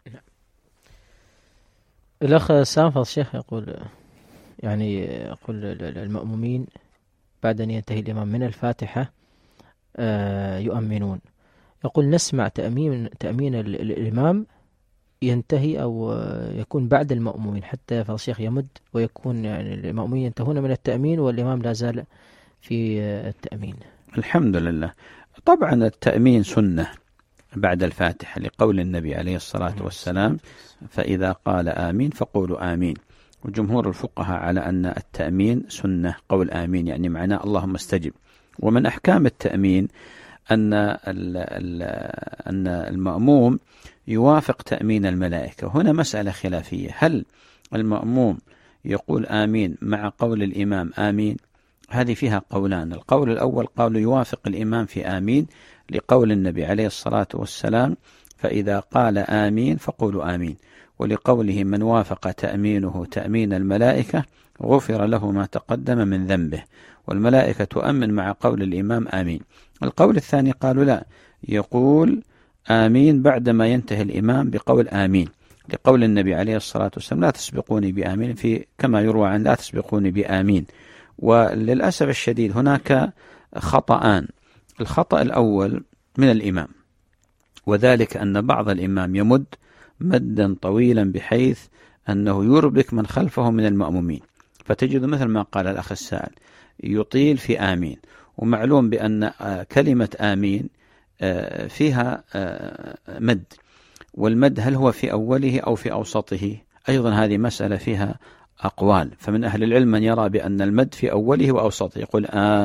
الأخ سامفض الشيخ يقول يعني يقول المأمومين بعد أن ينتهي الإمام من الفاتحة يؤمنون، يقول نسمع تأمين تأمين الإمام ينتهي أو يكون بعد المأمومين حتى فالشيخ يمد ويكون يعني المأمومين ينتهون من التأمين والإمام لا زال في التأمين. الحمد لله. طبعا التأمين سنة بعد الفاتحة لقول النبي عليه الصلاة والسلام فإذا قال آمين فقولوا آمين، وجمهور الفقهاء على أن التأمين سنة، قول آمين يعني معناه اللهم استجب. ومن أحكام التأمين أن أن المأموم يوافق تأمين الملائكة. هنا مسألة خلافية، هل المأموم يقول آمين مع قول الإمام آمين؟ هذه فيها قولان. القول الأول قول يوافق الإمام في آمين لقول النبي عليه الصلاة والسلام فإذا قال آمين فقولوا آمين، ولقوله من وافق تأمينه تأمين الملائكة غفر له ما تقدم من ذنبه، والملائكة تؤمن مع قول الإمام آمين. القول الثاني قالوا لا، يقول آمين بعدما ينتهي الإمام بقول آمين لقول النبي عليه الصلاة والسلام لا تسبقوني بآمين، في كما يروى عن لا تسبقوني بآمين. وللأسف الشديد هناك خطأان. الخطأ الأول من الإمام، وذلك أن بعض الإمام يمد مدا طويلا بحيث أنه يربك من خلفه من المأمومين، فتجد مثل ما قال الأخ السائل يطيل في آمين، ومعلوم بأن كلمة آمين فيها مد، والمد هل هو في أوله أو في أوسطه؟ أيضا هذه مسألة فيها أقوال، فمن أهل العلم من يرى بأن المد في أوله وأوسطه يقول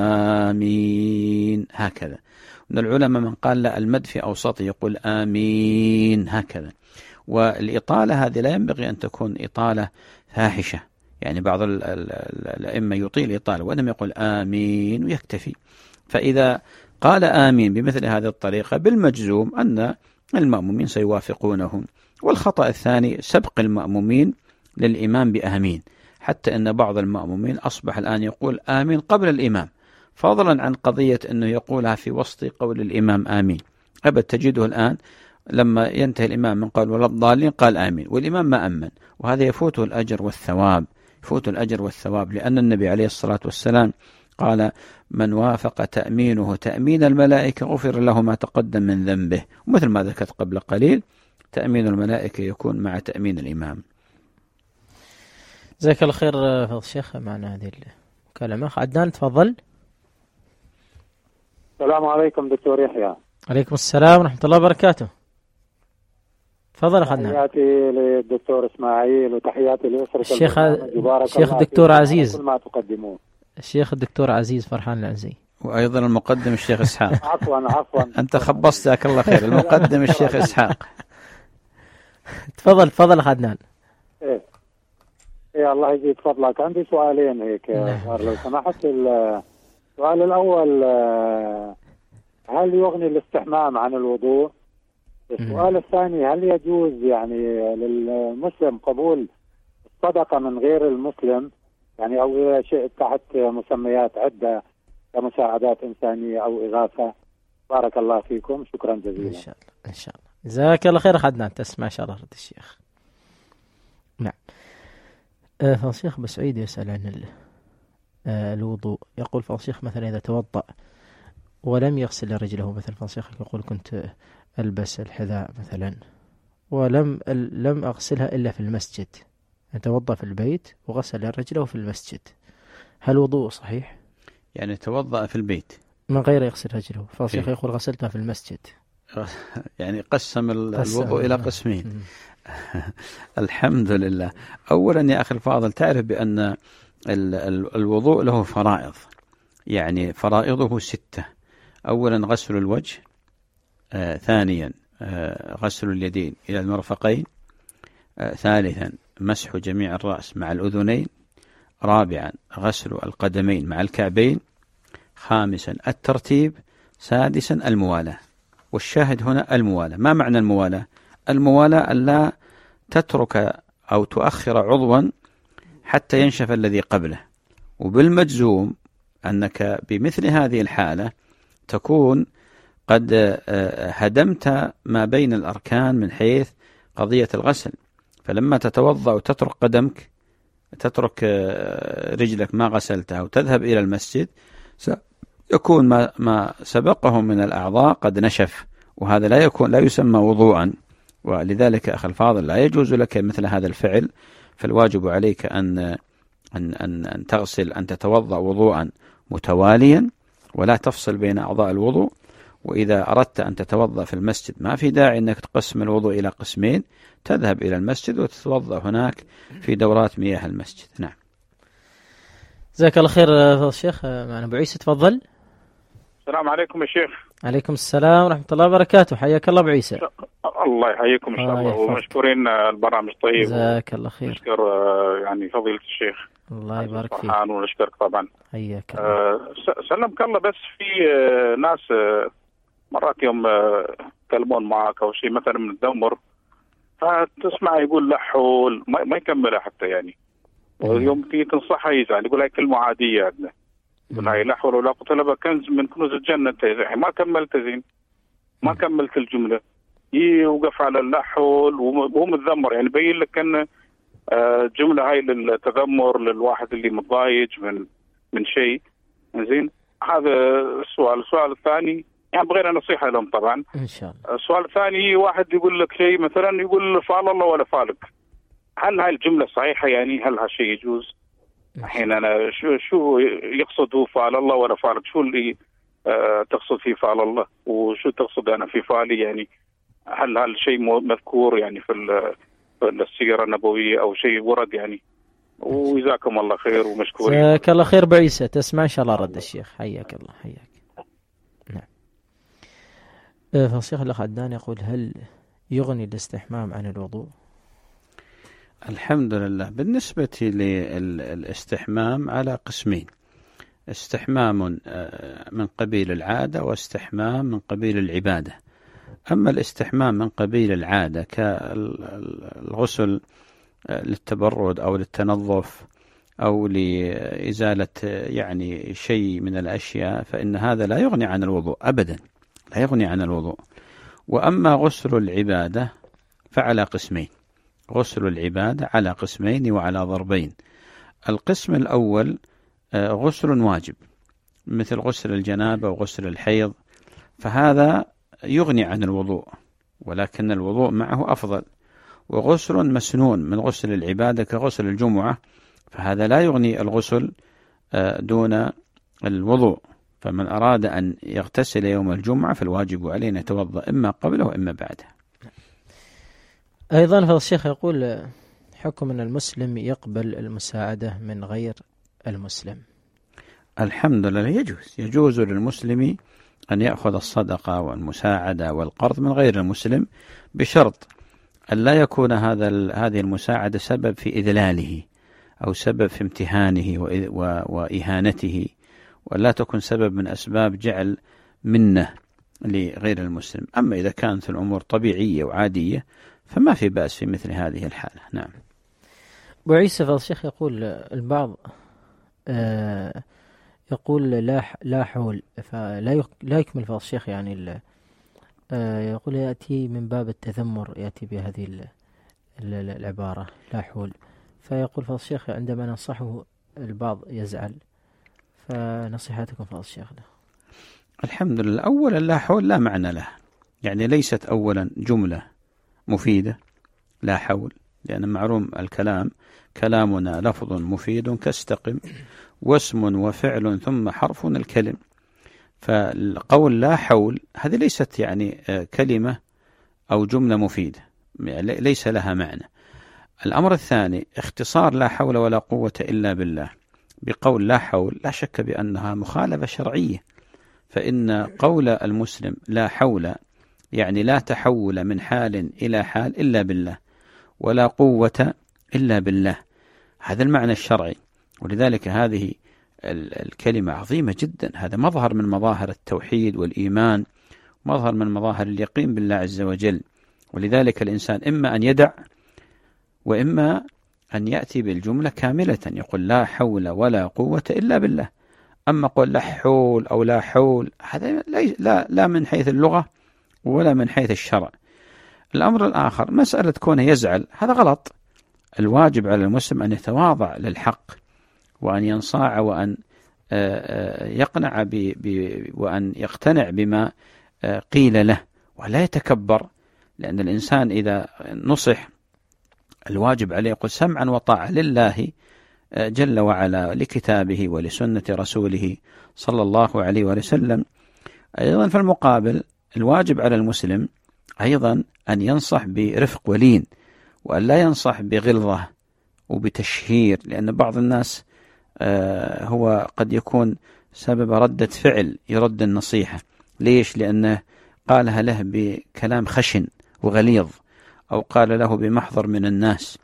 آمين هكذا، من العلماء من قال لا المد في أوسطه يقول آمين هكذا. والإطالة هذه لا ينبغي أن تكون إطالة فاحشة، يعني بعض الأئمة يطيل إطالة وإنما يقول آمين ويكتفي. فإذا قال آمين بمثل هذه الطريقة بالمجزوم أن المأمومين سيوافقونهم. والخطأ الثاني سبق المأمومين للإمام بآمين، حتى أن بعض المأمومين أصبح الآن يقول آمين قبل الإمام، فضلا عن قضية أنه يقولها في وسط قول الإمام آمين. أبد تجده الآن لما ينتهي الإمام من قول ولا الضالين قال آمين والإمام ما أمن، وهذا يفوته الأجر والثواب، يفوته الأجر والثواب، لأن النبي عليه الصلاة والسلام قال من وافق تأمينه تأمين الملائكة غفر له ما تقدم من ذنبه. ومثل ما ذكرت قبل قليل تأمين الملائكة يكون مع تأمين الإمام. جزاك الله خير فضل الشيخ. معنا هذه المكالمة. عدنان تفضل. السلام عليكم دكتور يحيى. عليكم السلام ورحمة الله وبركاته. تفضل أخذنا. تحياتي للدكتور إسماعيل وتحياتي لأسرة الشيخ الشيخ الدكتور عزيز. كل ما تقدموه. الشيخ الدكتور عزيز فرحان العنزي. وأيضا المقدم الشيخ إسحاق. عفوا عفوا. أنت خبصت جزاك الله خير. المقدم الشيخ إسحاق. تفضل تفضل أخذنا. إيه إيه الله يزيد فضلك. عندي سؤالين هيك لو سمحت. السؤال الأول، هل يغني الاستحمام عن الوضوء؟ السؤال الثاني، هل يجوز يعني للمسلم قبول الصدقة من غير المسلم، يعني أو شيء تحت مسميات عدة كمساعدات إنسانية أو إغاثة؟ بارك الله فيكم، شكرا جزيلا. إن شاء الله إن شاء الله. جزاك الله خير. أخذنا تسمع إن شاء الله رد الشيخ. نعم. أه فالشيخ بسعيد يسأل عن أه الوضوء. يقول فالشيخ مثلا إذا توضأ ولم يغسل رجله، مثلا فالشيخ يقول كنت ألبس الحذاء مثلا ولم لم أغسلها إلا في المسجد، توضأ في البيت وغسل رجله في المسجد، هل وضوء صحيح؟ يعني توضأ في البيت من غير يغسل رجله، فالشيخ يقول غسلتها في المسجد. يعني قسم الوضوء إلى قسمين. الحمد لله. أولا يا أخي الفاضل، تعرف بأن الوضوء له فرائض، يعني فرائضه ستة. أولا غسل الوجه، آه ثانيا آه غسل اليدين إلى المرفقين، آه ثالثا مسح جميع الرأس مع الأذنين، رابعا غسل القدمين مع الكعبين، خامسا الترتيب، سادسا الموالاة. والشاهد هنا الموالاة. ما معنى الموالاة؟ الموالاة ألا تترك أو تؤخر عضوا حتى ينشف الذي قبله. وبالمجزوم أنك بمثل هذه الحالة تكون قد هدمت ما بين الأركان من حيث قضية الغسل. فلما تتوضأ وتترك قدمك، تترك رجلك ما غسلتها وتذهب إلى المسجد، يكون ما ما سبقه من الأعضاء قد نشف، وهذا لا يكون لا يسمى وضوءا. ولذلك أخي الفاضل لا يجوز لك مثل هذا الفعل، فالواجب عليك أن أن أن, أن تغسل أن تتوضأ وضوءا متواليا ولا تفصل بين أعضاء الوضوء. وإذا أردت أن تتوضأ في المسجد ما في داعي أنك تقسم الوضوء إلى قسمين، تذهب إلى المسجد وتتوضأ هناك في دورات مياه المسجد. نعم. جزاك الله خير فضل الشيخ. معنا أبو عيسى تفضل. السلام عليكم يا شيخ. عليكم السلام ورحمة الله وبركاته. حياك الله أبو عيسى. الله يحييكم إن شاء الله، ومشكورين البرامج طيب. جزاك الله خير. نشكر يعني فضيلة الشيخ. الله يبارك فيك. ونشكرك طبعا. حياك الله. أه سلمك الله. بس في ناس مرات يوم يتكلمون معك أو شيء مثلا من الدمر، فتسمع يقول لحول ما يكملها حتى يعني، ويوم تيجي تنصحه يزعل، يقول هاي كلمة عادية عندنا، يقول هاي لا حول ولا قوة إلا بالله كنز من كنوز الجنة، ما كملت زين، ما كملت الجملة، يوقف على اللحول وهو متذمر. يعني بين لك أن جملة هاي للتذمر للواحد اللي متضايج من من شيء زين. هذا السؤال. السؤال الثاني يعني بغير نصيحة لهم طبعا إن شاء الله. السؤال الثاني، واحد يقول لك شيء مثلا يقول فعل الله ولا فالك، هل هاي الجملة صحيحة؟ يعني هل هالشيء يجوز؟ الحين أنا شو شو يقصد هو فعل الله ولا فالك؟ شو اللي آه تقصد فيه فعل الله، وشو تقصد أنا في فعلي؟ يعني هل هالشيء مذكور يعني في السيرة النبوية أو شيء ورد يعني؟ وجزاكم الله خير ومشكورين. جزاك الله خير بعيسى. تسمع إن شاء الله رد الشيخ. حياك الله. حياك. نعم. فالشيخ الأخ عدنان يقول هل يغني الاستحمام عن الوضوء؟ الحمد لله. بالنسبة للاستحمام على قسمين، استحمام من قبيل العادة واستحمام من قبيل العبادة. أما الاستحمام من قبيل العادة كالغسل للتبرد أو للتنظف أو لإزالة يعني شيء من الأشياء، فإن هذا لا يغني عن الوضوء أبدا، لا يغني عن الوضوء. وأما غسل العبادة فعلى قسمين، غسل العبادة على قسمين وعلى ضربين. القسم الأول غسل واجب مثل غسل الجنابة وغسل الحيض، فهذا يغني عن الوضوء ولكن الوضوء معه أفضل. وغسل مسنون من غسل العبادة كغسل الجمعة فهذا لا يغني الغسل دون الوضوء. فمن أراد أن يغتسل يوم الجمعة فالواجب عليه أن يتوضأ إما قبله وإما بعده. أيضا فضل الشيخ يقول حكم أن المسلم يقبل المساعدة من غير المسلم. الحمد لله يجوز يجوز للمسلم أن يأخذ الصدقة والمساعدة والقرض من غير المسلم بشرط أن لا يكون هذا هذه المساعدة سبب في إذلاله أو سبب في امتهانه وإهانته، ولا تكون سبب من أسباب جعل منه لغير المسلم. أما إذا كانت الأمور طبيعية وعادية فما في بأس في مثل هذه الحالة. نعم. أبو عيسى فضل الشيخ يقول البعض آه يقول لا لا حول، فلا لا يكمل فضل الشيخ يعني آه يقول يأتي من باب التذمر، يأتي بهذه العبارة لا حول، فيقول فضل الشيخ عندما ننصحه البعض يزعل، فنصيحتكم فضل الشيخ له. الحمد لله. أولا لا حول لا معنى له، يعني ليست أولا جملة مفيدة لا حول، لأن معلوم الكلام كلامنا لفظ مفيد كاستقم واسم وفعل ثم حرف الكلم. فالقول لا حول هذه ليست يعني كلمة أو جملة مفيدة، ليس لها معنى. الأمر الثاني اختصار لا حول ولا قوة إلا بالله بقول لا حول، لا شك بأنها مخالفة شرعية. فإن قول المسلم لا حول يعني لا تحول من حال إلى حال إلا بالله، ولا قوة إلا بالله، هذا المعنى الشرعي. ولذلك هذه الكلمة عظيمة جدا، هذا مظهر من مظاهر التوحيد والإيمان، مظهر من مظاهر اليقين بالله عز وجل. ولذلك الإنسان إما أن يدع وإما أن يأتي بالجملة كاملة، يقول لا حول ولا قوة إلا بالله. أما قول لا حول أو لا حول هذا لا, لا من حيث اللغة ولا من حيث الشرع. الأمر الآخر مسألة كونه يزعل، هذا غلط. الواجب على المسلم أن يتواضع للحق، وأن ينصاع، وأن يقنع ب ب وأن يقتنع بما قيل له، ولا يتكبر. لأن الإنسان إذا نصح الواجب عليه يقول سمعا وطاعة لله جل وعلا، لكتابه ولسنة رسوله صلى الله عليه وسلم. أيضا في المقابل الواجب على المسلم أيضا أن ينصح برفق ولين، وأن لا ينصح بغلظة وبتشهير، لأن بعض الناس هو قد يكون سبب ردة فعل يرد النصيحة. ليش؟ لأنه قالها له بكلام خشن وغليظ، أو قال له بمحضر من الناس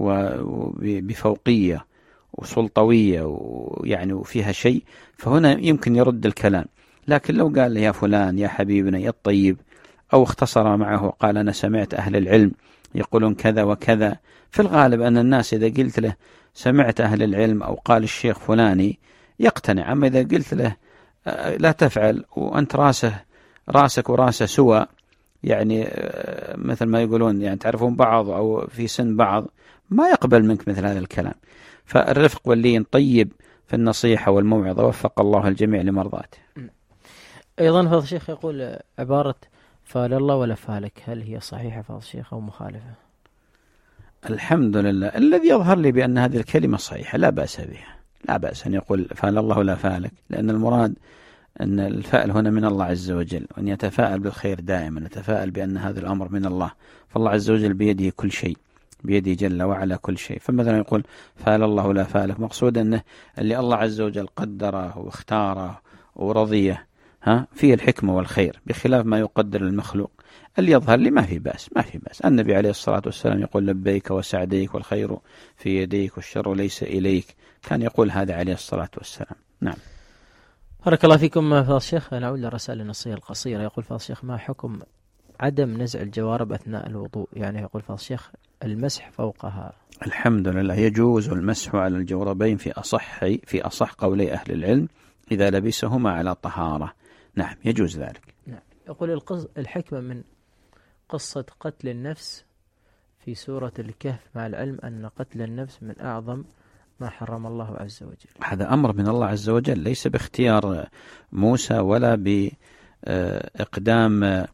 وبفوقية وسلطوية ويعني وفيها شيء، فهنا يمكن يرد الكلام. لكن لو قال له يا فلان يا حبيبنا يا الطيب، أو اختصر معه قال أنا سمعت أهل العلم يقولون كذا وكذا، في الغالب أن الناس إذا قلت له سمعت أهل العلم أو قال الشيخ فلاني يقتنع. أما إذا قلت له لا تفعل وأنت راسه راسك وراسه سوى، يعني مثل ما يقولون يعني تعرفون بعض أو في سن بعض، ما يقبل منك مثل هذا الكلام. فالرفق واللين طيب في النصيحة والموعظة، وفق الله الجميع لمرضاته. أيضا فضل الشيخ يقول عبارة فال الله ولا فالك، هل هي صحيحة فضل الشيخ أو مخالفة؟ الحمد لله، الذي يظهر لي بأن هذه الكلمة صحيحة، لا بأس بها، لا بأس أن يقول فال الله ولا فالك، لأن المراد أن الفأل هنا من الله عز وجل، وأن يتفاءل بالخير دائما، يتفاءل بأن هذا الأمر من الله، فالله عز وجل بيده كل شيء، بيده جل وعلا كل شيء. فمثلا يقول فال الله لا فالك، مقصود أنه اللي الله عز وجل قدره واختاره ورضيه ها فيه الحكمة والخير، بخلاف ما يقدر المخلوق. اللي يظهر لي ما في بأس، ما في بأس. النبي عليه الصلاة والسلام يقول لبيك وسعديك والخير في يديك والشر ليس إليك، كان يقول هذا عليه الصلاة والسلام. نعم. بارك الله فيكم فضل الشيخ. نعود للرسائل النصية القصيرة. يقول فضل الشيخ ما حكم عدم نزع الجوارب أثناء الوضوء؟ يعني يقول فضل الشيخ المسح فوقها. الحمد لله، يجوز المسح على الجوربين في أصح في أصح قولي أهل العلم إذا لبسهما على طهارة. نعم يجوز ذلك. نعم. يقول الحكمة من قصة قتل النفس في سورة الكهف، مع العلم أن قتل النفس من أعظم ما حرم الله عز وجل. هذا أمر من الله عز وجل، ليس باختيار موسى ولا بإقدام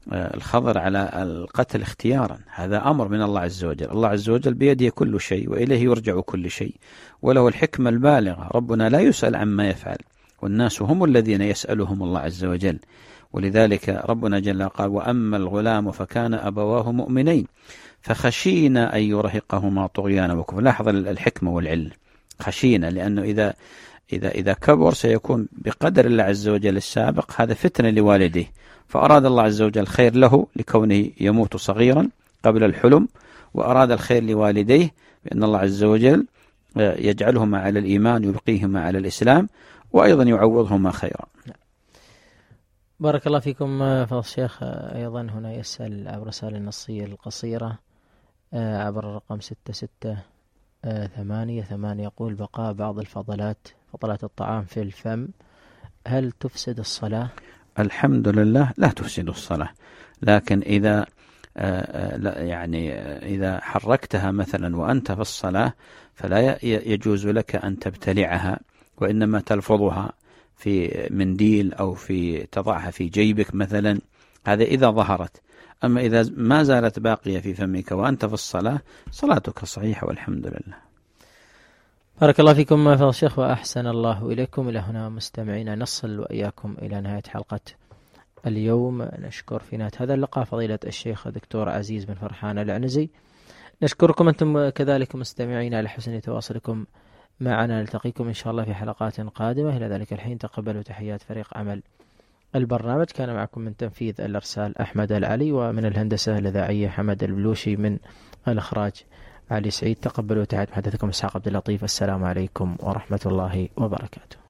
الخضر على القتل اختيارا، هذا أمر من الله عز وجل. الله عز وجل بيده كل شيء وإليه يرجع كل شيء، وله الحكمة البالغة. ربنا لا يسأل عما يفعل، والناس هم الذين يسألهم الله عز وجل. ولذلك ربنا جل قال: وأما الغلام فكان أبواه مؤمنين فخشينا أن يرهقهما طغيانا وكفرا. لاحظ الحكمة والعلم، خشينا، لأنه إذا إذا إذا كبر سيكون بقدر الله عز وجل السابق هذا فتنة لوالديه، فأراد الله عز وجل خير له لكونه يموت صغيرا قبل الحلم، وأراد الخير لوالديه بأن الله عز وجل يجعلهما على الإيمان يبقيهما على الإسلام، وأيضا يعوضهما خيرا. بارك الله فيكم فضل الشيخ. أيضا هنا يسأل عبر رسالة النصية القصيرة عبر الرقم ستة ستة ثمانية ثمانية، يقول: بقاء بعض الفضلات فضلات الطعام في الفم هل تفسد الصلاة؟ الحمد لله لا تفسد الصلاة، لكن إذا يعني إذا حركتها مثلا وأنت في الصلاة فلا يجوز لك أن تبتلعها، وإنما تلفظها في منديل أو في تضعها في جيبك مثلا، هذا إذا ظهرت. أما إذا ما زالت باقية في فمك وأنت في الصلاة صلاتك صحيحة والحمد لله. بارك الله فيكم فضل الشيخ وأحسن الله إليكم. إلى هنا مستمعينا نصل وإياكم إلى نهاية حلقة اليوم. نشكر في نهاية هذا اللقاء فضيلة الشيخ الدكتور عزيز بن فرحان العنزي. نشكركم أنتم كذلك مستمعين على حسن تواصلكم معنا. نلتقيكم إن شاء الله في حلقات قادمة. إلى ذلك الحين تقبلوا تحيات فريق عمل البرنامج. كان معكم من تنفيذ الإرسال أحمد العلي، ومن الهندسة الإذاعية حمد البلوشي، من الإخراج علي سعيد. تقبلوا تحيات محدثكم إسحاق عبد اللطيف. السلام عليكم ورحمة الله وبركاته.